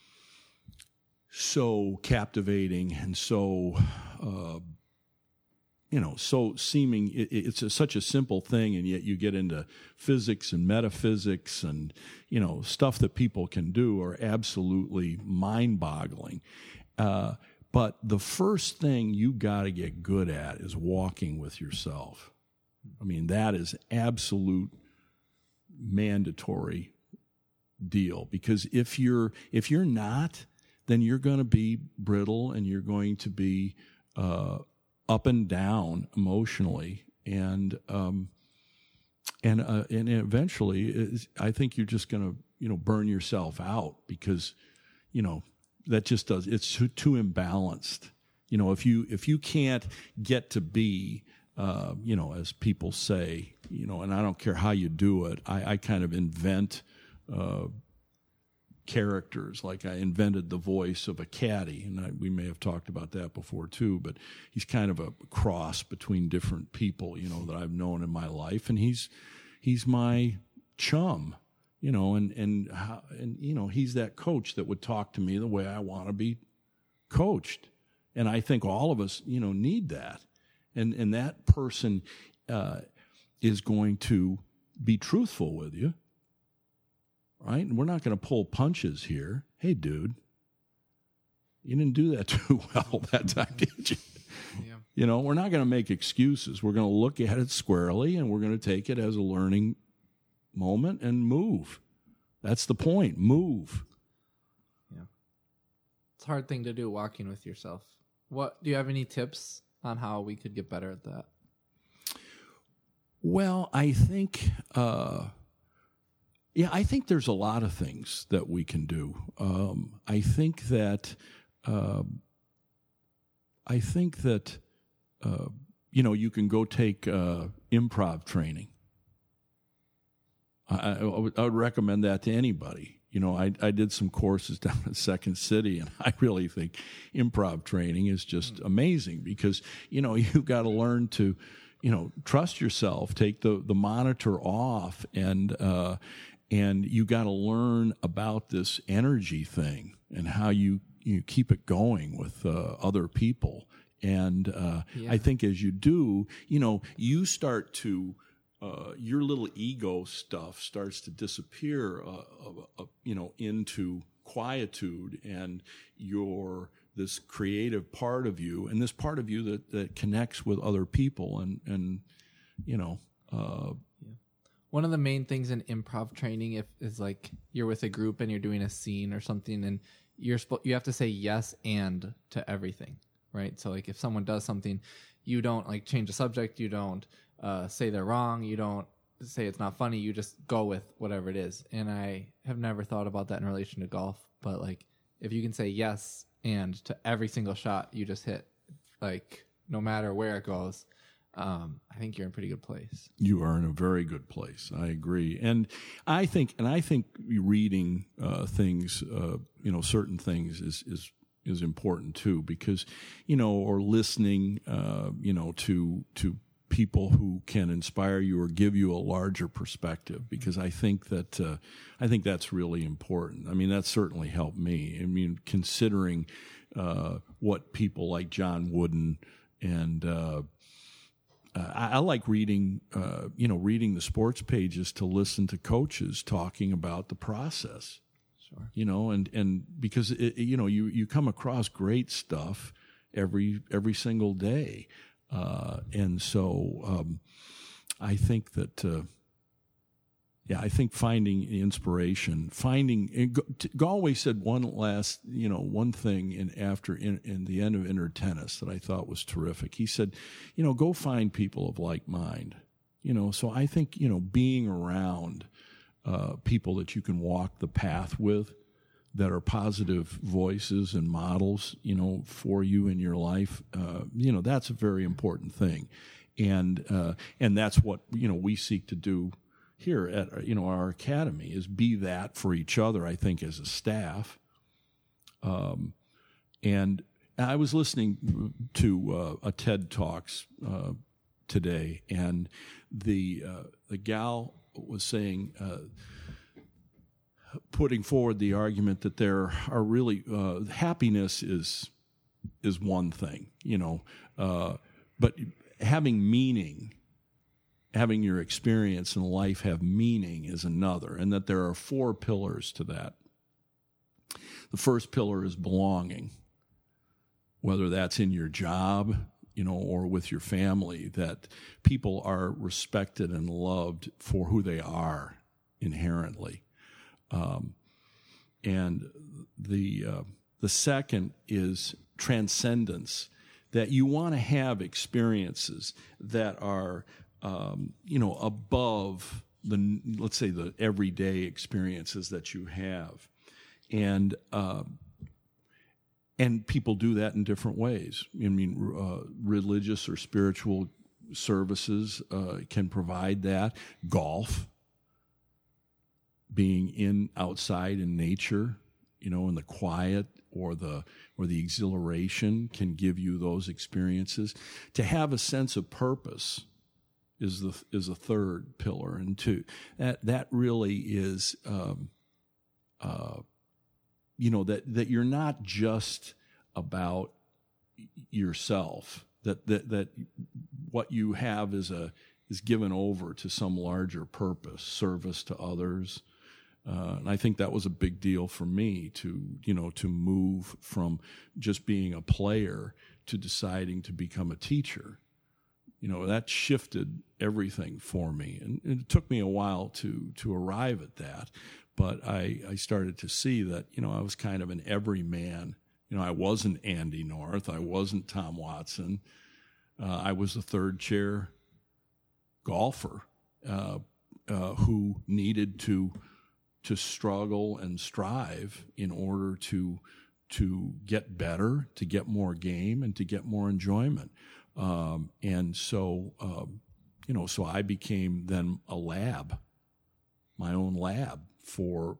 so captivating and so, uh, you know, so seeming, it, it's a, such a simple thing, and yet you get into physics and metaphysics and, you know, stuff that people can do are absolutely mind-boggling. Uh, But the first thing you got to get good at is walking with yourself. I mean, that is absolute mandatory deal, because if you're if you're not, then you're going to be brittle and you're going to be uh, up and down emotionally, and um, and uh, and eventually, I think you're just going to you know burn yourself out, because you know. That just does, it's too, too imbalanced. You know, if you if you can't get to be, uh, you know, as people say, you know, and I don't care how you do it, I, I kind of invent uh, characters. Like I invented the voice of a caddy, and I, we may have talked about that before too, but he's kind of a cross between different people, you know, that I've known in my life, and he's he's my chum. You know, and, and, and, you know, he's that coach that would talk to me the way I want to be coached. And I think all of us, you know, need that. And, and that person, uh, is going to be truthful with you. Right? And we're not going to pull punches here. Hey, dude, you didn't do that too well that time, did you? Yeah. You know, we're not going to make excuses. We're going to look at it squarely, and we're going to take it as a learning moment and move. That's the point. Move. Yeah. It's a hard thing to do, walking with yourself. What do you have any tips on how we could get better at that? Well, I think, uh, yeah, I think there's a lot of things that we can do. Um, I think that, uh, I think that, uh, you know, you can go take uh, improv training. I, I, would, I would recommend that to anybody. You know, I, I did some courses down at Second City, and I really think improv training is just amazing because, you know, you've got to learn to, you know, trust yourself, take the, the monitor off, and uh, and you got to learn about this energy thing and how you, you keep it going with uh, other people. And uh, yeah. I think as you do, you know, you start to, uh, your little ego stuff starts to disappear, uh, uh, uh, you know, into quietude, and your this creative part of you, and this part of you that, that connects with other people, and, and you know. Uh, yeah. One of the main things in improv training if, is like you're with a group and you're doing a scene or something, and you're spo- you have to say yes and to everything, right? So like if someone does something, you don't like change the subject, you don't uh, say they're wrong, you don't say it's not funny, you just go with whatever it is. And I have never thought about that in relation to golf, but like if you can say yes and to every single shot you just hit, like no matter where it goes, um, I think you're in a pretty good place. You are in a very good place. I agree. And I think, and I think reading uh, things, uh, you know, certain things is, is, is important too, because, you know, or listening, uh, you know, to, to people who can inspire you or give you a larger perspective, because I think that, uh, I think that's really important. I mean, that certainly helped me. I mean, considering, uh, what people like John Wooden and, uh, Uh, I, I like reading, uh, you know, reading the sports pages to listen to coaches talking about the process. Sure. You know, and, and because, it, you know, you, you come across great stuff every every single day. Uh, and so um, I think that, uh, yeah, I think finding inspiration, finding, Galway said one last, you know, one thing in after in, in the end of Inner Tennis that I thought was terrific. He said, you know, go find people of like mind, you know, so I think, you know, being around uh, people that you can walk the path with that are positive voices and models, you know, for you in your life, uh, you know, that's a very important thing. And, uh, and that's what, you know, we seek to do here at, you know, our academy, is be that for each other, I think, as a staff. Um, and I was listening to uh, a TED Talks uh, today, and the uh, the gal was saying, uh, putting forward the argument that there are really uh, happiness is is one thing, you know, uh, but having meaning, having your experience in life have meaning is another, and that there are four pillars to that. The first pillar is belonging, whether that's in your job, you know, or with your family, that people are respected and loved for who they are inherently. Um, and the uh, the second is transcendence, that you want to have experiences that are Um, you know, above the, let's say, the everyday experiences that you have. And, uh, and people do that in different ways. I mean, uh, religious or spiritual services uh, can provide that. Golf, being in outside in nature, you know, in the quiet or the or the exhilaration can give you those experiences. To have a sense of purpose is the is a third pillar, and two that that really is um, uh, you know, that that you're not just about yourself, that that that what you have is a is given over to some larger purpose, service to others. Uh, and I think that was a big deal for me to, you know, to move from just being a player to deciding to become a teacher. You know, that shifted everything for me. And it took me a while to to arrive at that. But I, I started to see that, you know, I was kind of an everyman. You know, I wasn't Andy North. I wasn't Tom Watson. Uh, I was a third chair golfer uh, uh, who needed to to struggle and strive in order to to get better, to get more game, and to get more enjoyment. Um, and so, um, you know, so I became then a lab, my own lab for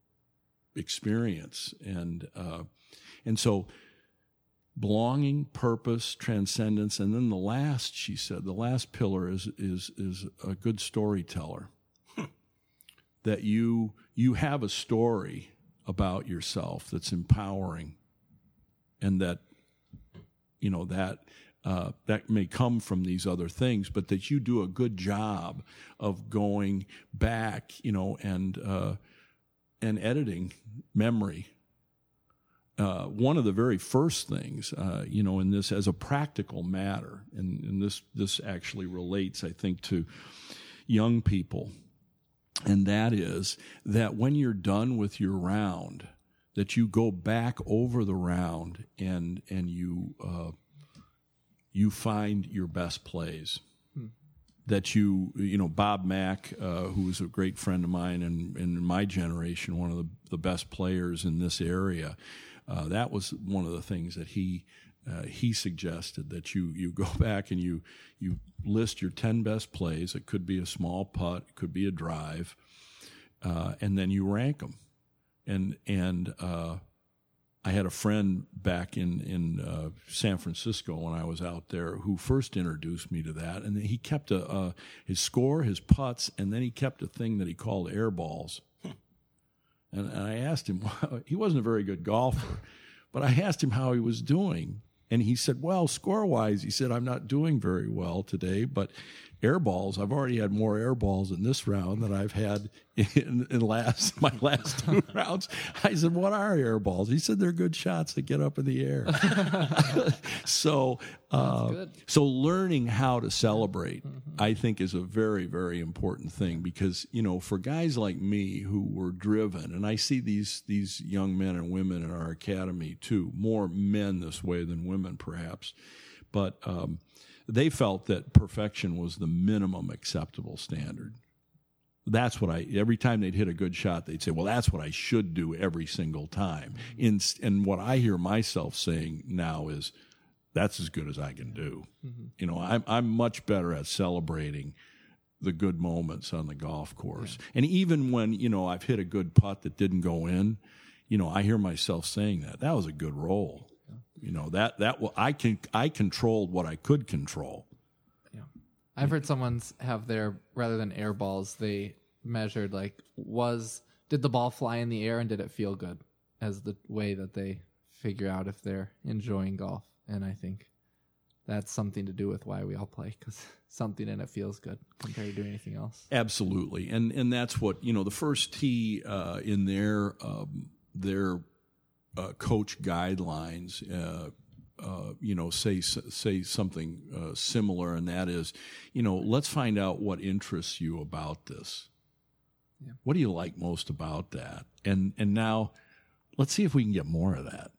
experience. And, uh, and so belonging, purpose, transcendence. And then the last, she said, the last pillar is, is, is a good storyteller. That you, you have a story about yourself that's empowering, and that, you know, that uh, that may come from these other things, but that you do a good job of going back, you know, and uh, and editing memory. Uh, one of the very first things, uh, you know, in this as a practical matter, and, and this this actually relates, I think, to young people. And that is that when you're done with your round, that you go back over the round and and you uh, you find your best plays. Hmm. That you you know Bob Mack, uh, who was a great friend of mine and, and in my generation, one of the, the best players in this area. Uh, that was one of the things that he uh, he suggested, that you you go back and you you list your ten best plays. It could be a small putt, it could be a drive, uh, and then you rank them. And and uh, I had a friend back in in uh, San Francisco when I was out there who first introduced me to that, and he kept a, a his score, his putts, and then he kept a thing that he called air balls. And, and I asked him, he wasn't a very good golfer, but I asked him how he was doing. And he said, well, score-wise, he said, I'm not doing very well today, but air balls, I've already had more air balls in this round than I've had in, in last my last two rounds. I said, what are air balls? He said, they're good shots that get up in the air. so uh, so learning how to celebrate, mm-hmm. I think, is a very, very important thing, because, you know, for guys like me who were driven, and I see these these young men and women in our academy too, more men this way than women perhaps, but um, they felt that perfection was the minimum acceptable standard. That's what I, every time they'd hit a good shot, they'd say, well, that's what I should do every single time. In, and what I hear myself saying now is, that's as good as I can do. Mm-hmm. You know, I'm, I'm much better at celebrating the good moments on the golf course. Yeah. And even when, you know, I've hit a good putt that didn't go in, you know, I hear myself saying that, that was a good roll. You know, that, that will, I can, I controlled what I could control. Yeah. I've heard someone's have their, rather than air balls, they measured like, was, did the ball fly in the air and did it feel good, as the way that they figure out if they're enjoying golf. And I think that's something to do with why we all play, because something in it feels good compared to anything else. Absolutely. And, and that's what, you know, the first tee uh, in their, um, their, Uh, coach guidelines, uh, uh, you know, say say something uh, similar, and that is, you know, let's find out what interests you about this. Yeah. What do you like most about that? And and now, let's see if we can get more of that.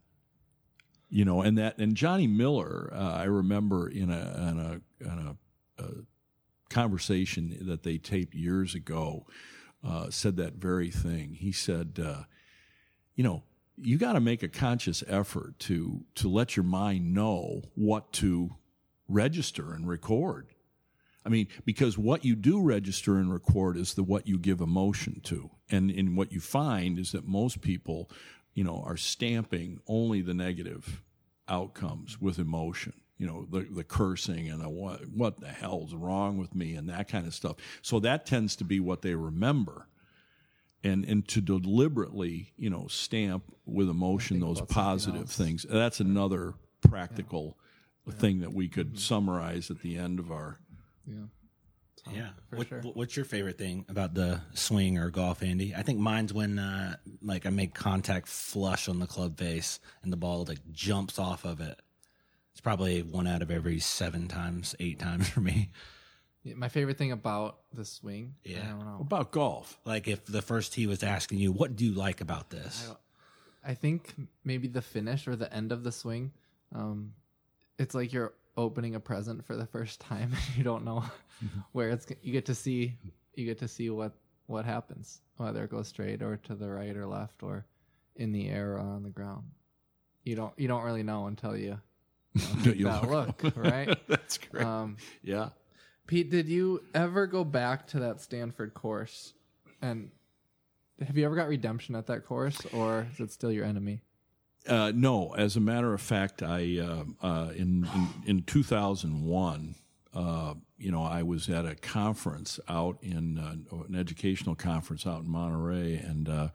You know, and that and Johnny Miller, uh, I remember in a in a, in a, a conversation that they taped years ago, uh, said that very thing. He said, uh, you know, you got to make a conscious effort to to let your mind know what to register and record. I mean, because what you do register and record is the what you give emotion to. And, and what you find is that most people, you know, are stamping only the negative outcomes with emotion. You know, the the cursing and the what, what the hell's wrong with me and that kind of stuff. So that tends to be what they remember. And and to deliberately, you know, stamp with emotion those positive things. That's another practical yeah. thing that we could mm-hmm. summarize at the end of our. Yeah. Yeah. What, sure. What's your favorite thing about the swing or golf, Andy? I think mine's when, uh, like, I make contact flush on the club face and the ball, like, jumps off of it. It's probably one out of every seven times, eight times for me. Yeah, my favorite thing about the swing, yeah. I don't know. About golf. Like if the first tee was asking you, what do you like about this? I, I think maybe the finish or the end of the swing. Um, it's like you're opening a present for the first time. You don't know where it's. You get to see. You get to see what what happens, whether it goes straight or to the right or left or in the air or on the ground. You don't. You don't really know until you. You know, You that look, look. right? That's great. Um, yeah. Pete, did you ever go back to that Stanford course? And have you ever got redemption at that course, or is it still your enemy? Uh, no, as a matter of fact, I uh, uh, in, in in two thousand one, uh, you know, I was at a conference out in uh, an educational conference out in Monterey, and uh,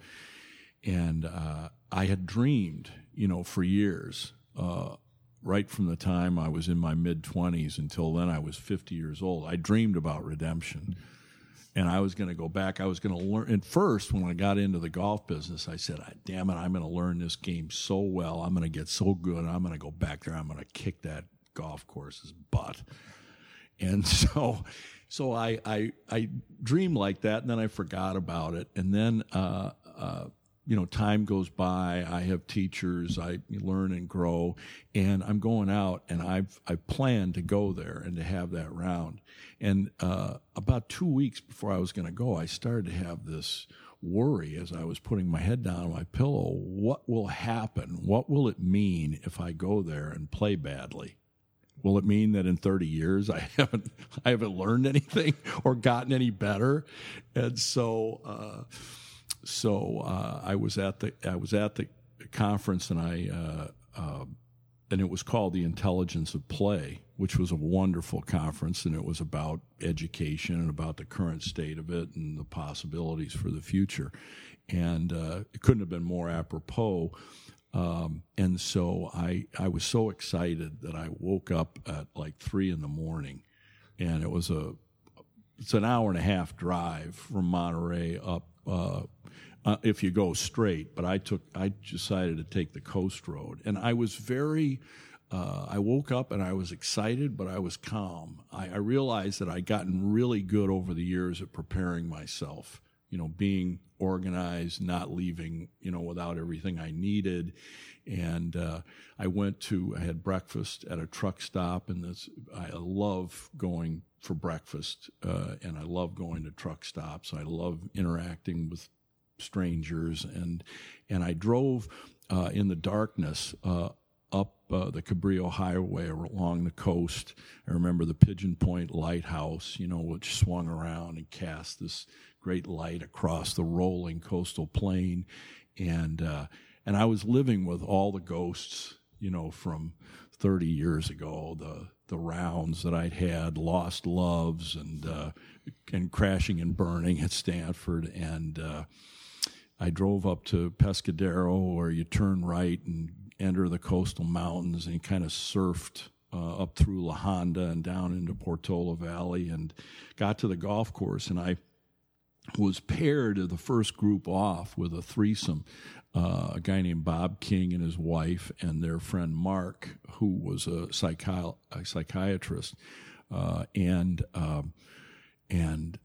and uh, I had dreamed, you know, for years. Uh, Right from the time I was in my mid-twenties until then I was fifty years old, I dreamed about redemption. And I was going to go back. I was going to learn. And first, when I got into the golf business, I said, damn it, I'm going to learn this game so well. I'm going to get so good. I'm going to go back there. I'm going to kick that golf course's butt. And so so I, I, I dreamed like that, and then I forgot about it. And then uh, uh, you know, time goes by. I have teachers. I learn and grow, and I'm going out, and I've I plan to go there and to have that round. And uh, about two weeks before I was going to go, I started to have this worry as I was putting my head down on my pillow. What will happen? What will it mean if I go there and play badly? Will it mean that in thirty years I haven't I haven't learned anything or gotten any better? And so. Uh, So uh, I was at the I was at the conference, and I uh, uh, and it was called The Intelligence of Play, which was a wonderful conference, and it was about education and about the current state of it and the possibilities for the future. And uh, it couldn't have been more apropos. Um, and so I I was so excited that I woke up at like three in the morning, and it was a it's an hour and a half drive from Monterey up. Uh, uh, if you go straight, but I took, I decided to take the coast road, and I was very, uh, I woke up and I was excited, but I was calm. I, I realized that I'd gotten really good over the years at preparing myself, you know, being organized, not leaving, you know, without everything I needed. And uh, I went to, I had breakfast at a truck stop, and this, I love going for breakfast, uh, and I love going to truck stops. I love interacting with strangers, and and I drove uh, in the darkness uh, up uh, the Cabrillo Highway along the coast. I remember the Pigeon Point Lighthouse, you know, which swung around and cast this great light across the rolling coastal plain, and uh, and I was living with all the ghosts, you know, from thirty years ago, the the rounds that I'd had, lost loves, and uh, and crashing and burning at Stanford. And uh, I drove up to Pescadero, where you turn right and enter the coastal mountains, and kind of surfed uh, up through La Honda and down into Portola Valley, and got to the golf course. And I was paired to the first group off with a threesome, uh, a guy named Bob King and his wife and their friend Mark, who was a, psychi- a psychiatrist. Uh, and um, and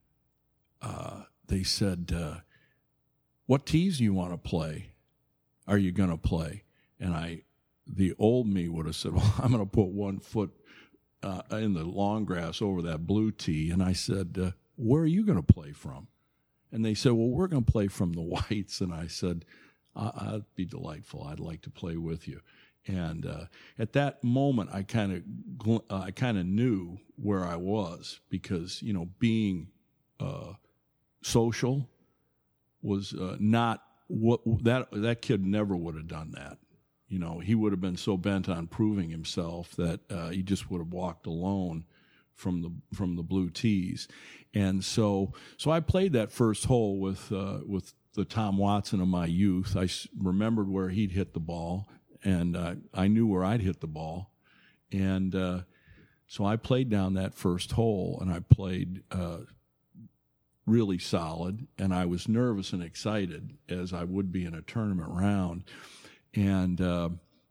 uh, they said, uh, what tees do you want to play? Are you going to play? And I, the old me would have said, well, I'm going to put one foot uh, in the long grass over that blue tee. And I said, uh, where are you going to play from? And they said, well, we're going to play from the whites. And I said, I'd be delightful. I'd like to play with you. And uh, at that moment, I kind of uh, I kind of knew where I was, because, you know, being uh, social was uh, not what that that kid never would have done that. You know, he would have been so bent on proving himself that uh, he just would have walked alone from the from the blue tees. And so so I played that first hole with uh, with the Tom Watson of my youth. I s- remembered where he'd hit the ball, and uh, I knew where I'd hit the ball. And uh, so I played down that first hole, and I played uh, really solid, and I was nervous and excited, as I would be in a tournament round. And uh,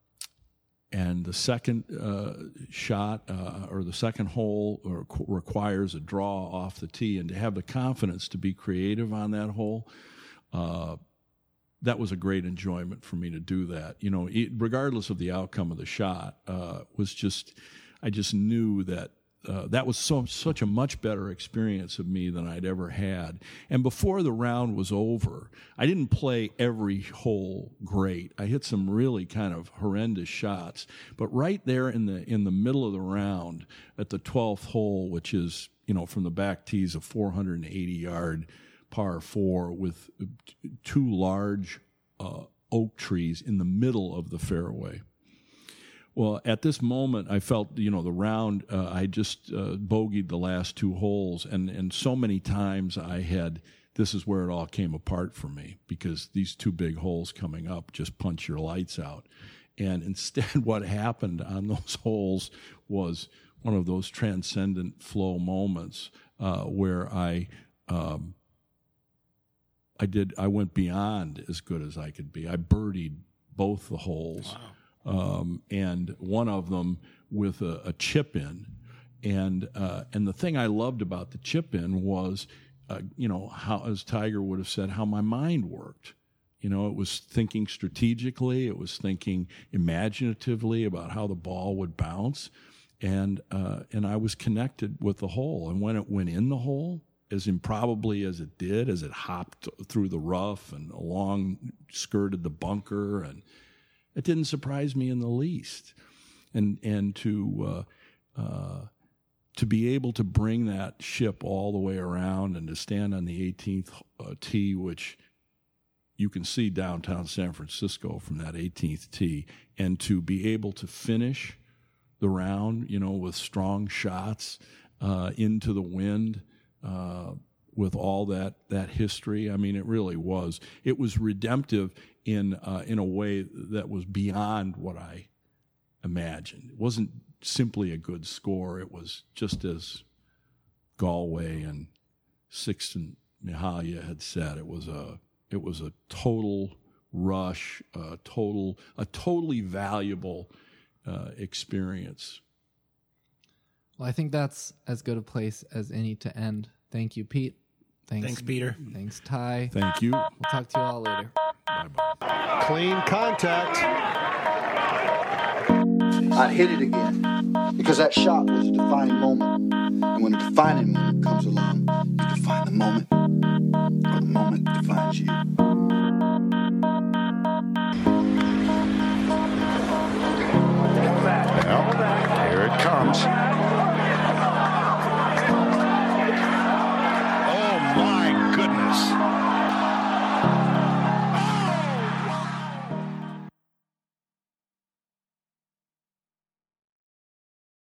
and the second uh, shot uh, or the second hole or qu- requires a draw off the tee, and to have the confidence to be creative on that hole, uh, that was a great enjoyment for me to do that. You know, it, regardless of the outcome of the shot, uh, was just I just knew that uh, that was so such a much better experience of me than I'd ever had. And before the round was over, I didn't play every hole great. I hit some really kind of horrendous shots, but right there in the in the middle of the round at the twelfth hole, which is, you know, from the back tees, a four hundred eighty yard par four with two large uh, oak trees in the middle of the fairway. Well, at this moment, I felt, you know, the round, uh, I just uh, bogeyed the last two holes, and, and so many times I had, this is where it all came apart for me, because these two big holes coming up just punch your lights out. And instead, what happened on those holes was one of those transcendent flow moments uh, where I, um, I did, I went beyond as good as I could be. I birdied both the holes. Wow. Um, and one of them with a, a chip in, and uh, and the thing I loved about the chip in was, uh, you know, how, as Tiger would have said, how my mind worked. You know, it was thinking strategically, it was thinking imaginatively about how the ball would bounce, and uh, and I was connected with the hole. And when it went in the hole, as improbably as it did, as it hopped through the rough and along, skirted the bunker, and it didn't surprise me in the least. And and to uh, uh, to be able to bring that ship all the way around and to stand on the eighteenth uh, tee, which you can see downtown San Francisco from that eighteenth tee, and to be able to finish the round, you know, with strong shots uh, into the wind, uh, with all that that history. I mean, it really was. It was redemptive in uh, in a way that was beyond what I imagined. It wasn't simply a good score. It was just as Galway and Sixten Mihalia had said. It was a it was a total rush, a total a totally valuable uh, experience. Well, I think that's as good a place as any to end. Thank you, Pete. Thanks, Thanks, Peter. Thanks, Ty. Thank you. We'll talk to you all later. Bye-bye. Clean contact. I hit it again because that shot was a defining moment. And when a defining moment comes along, you define the moment.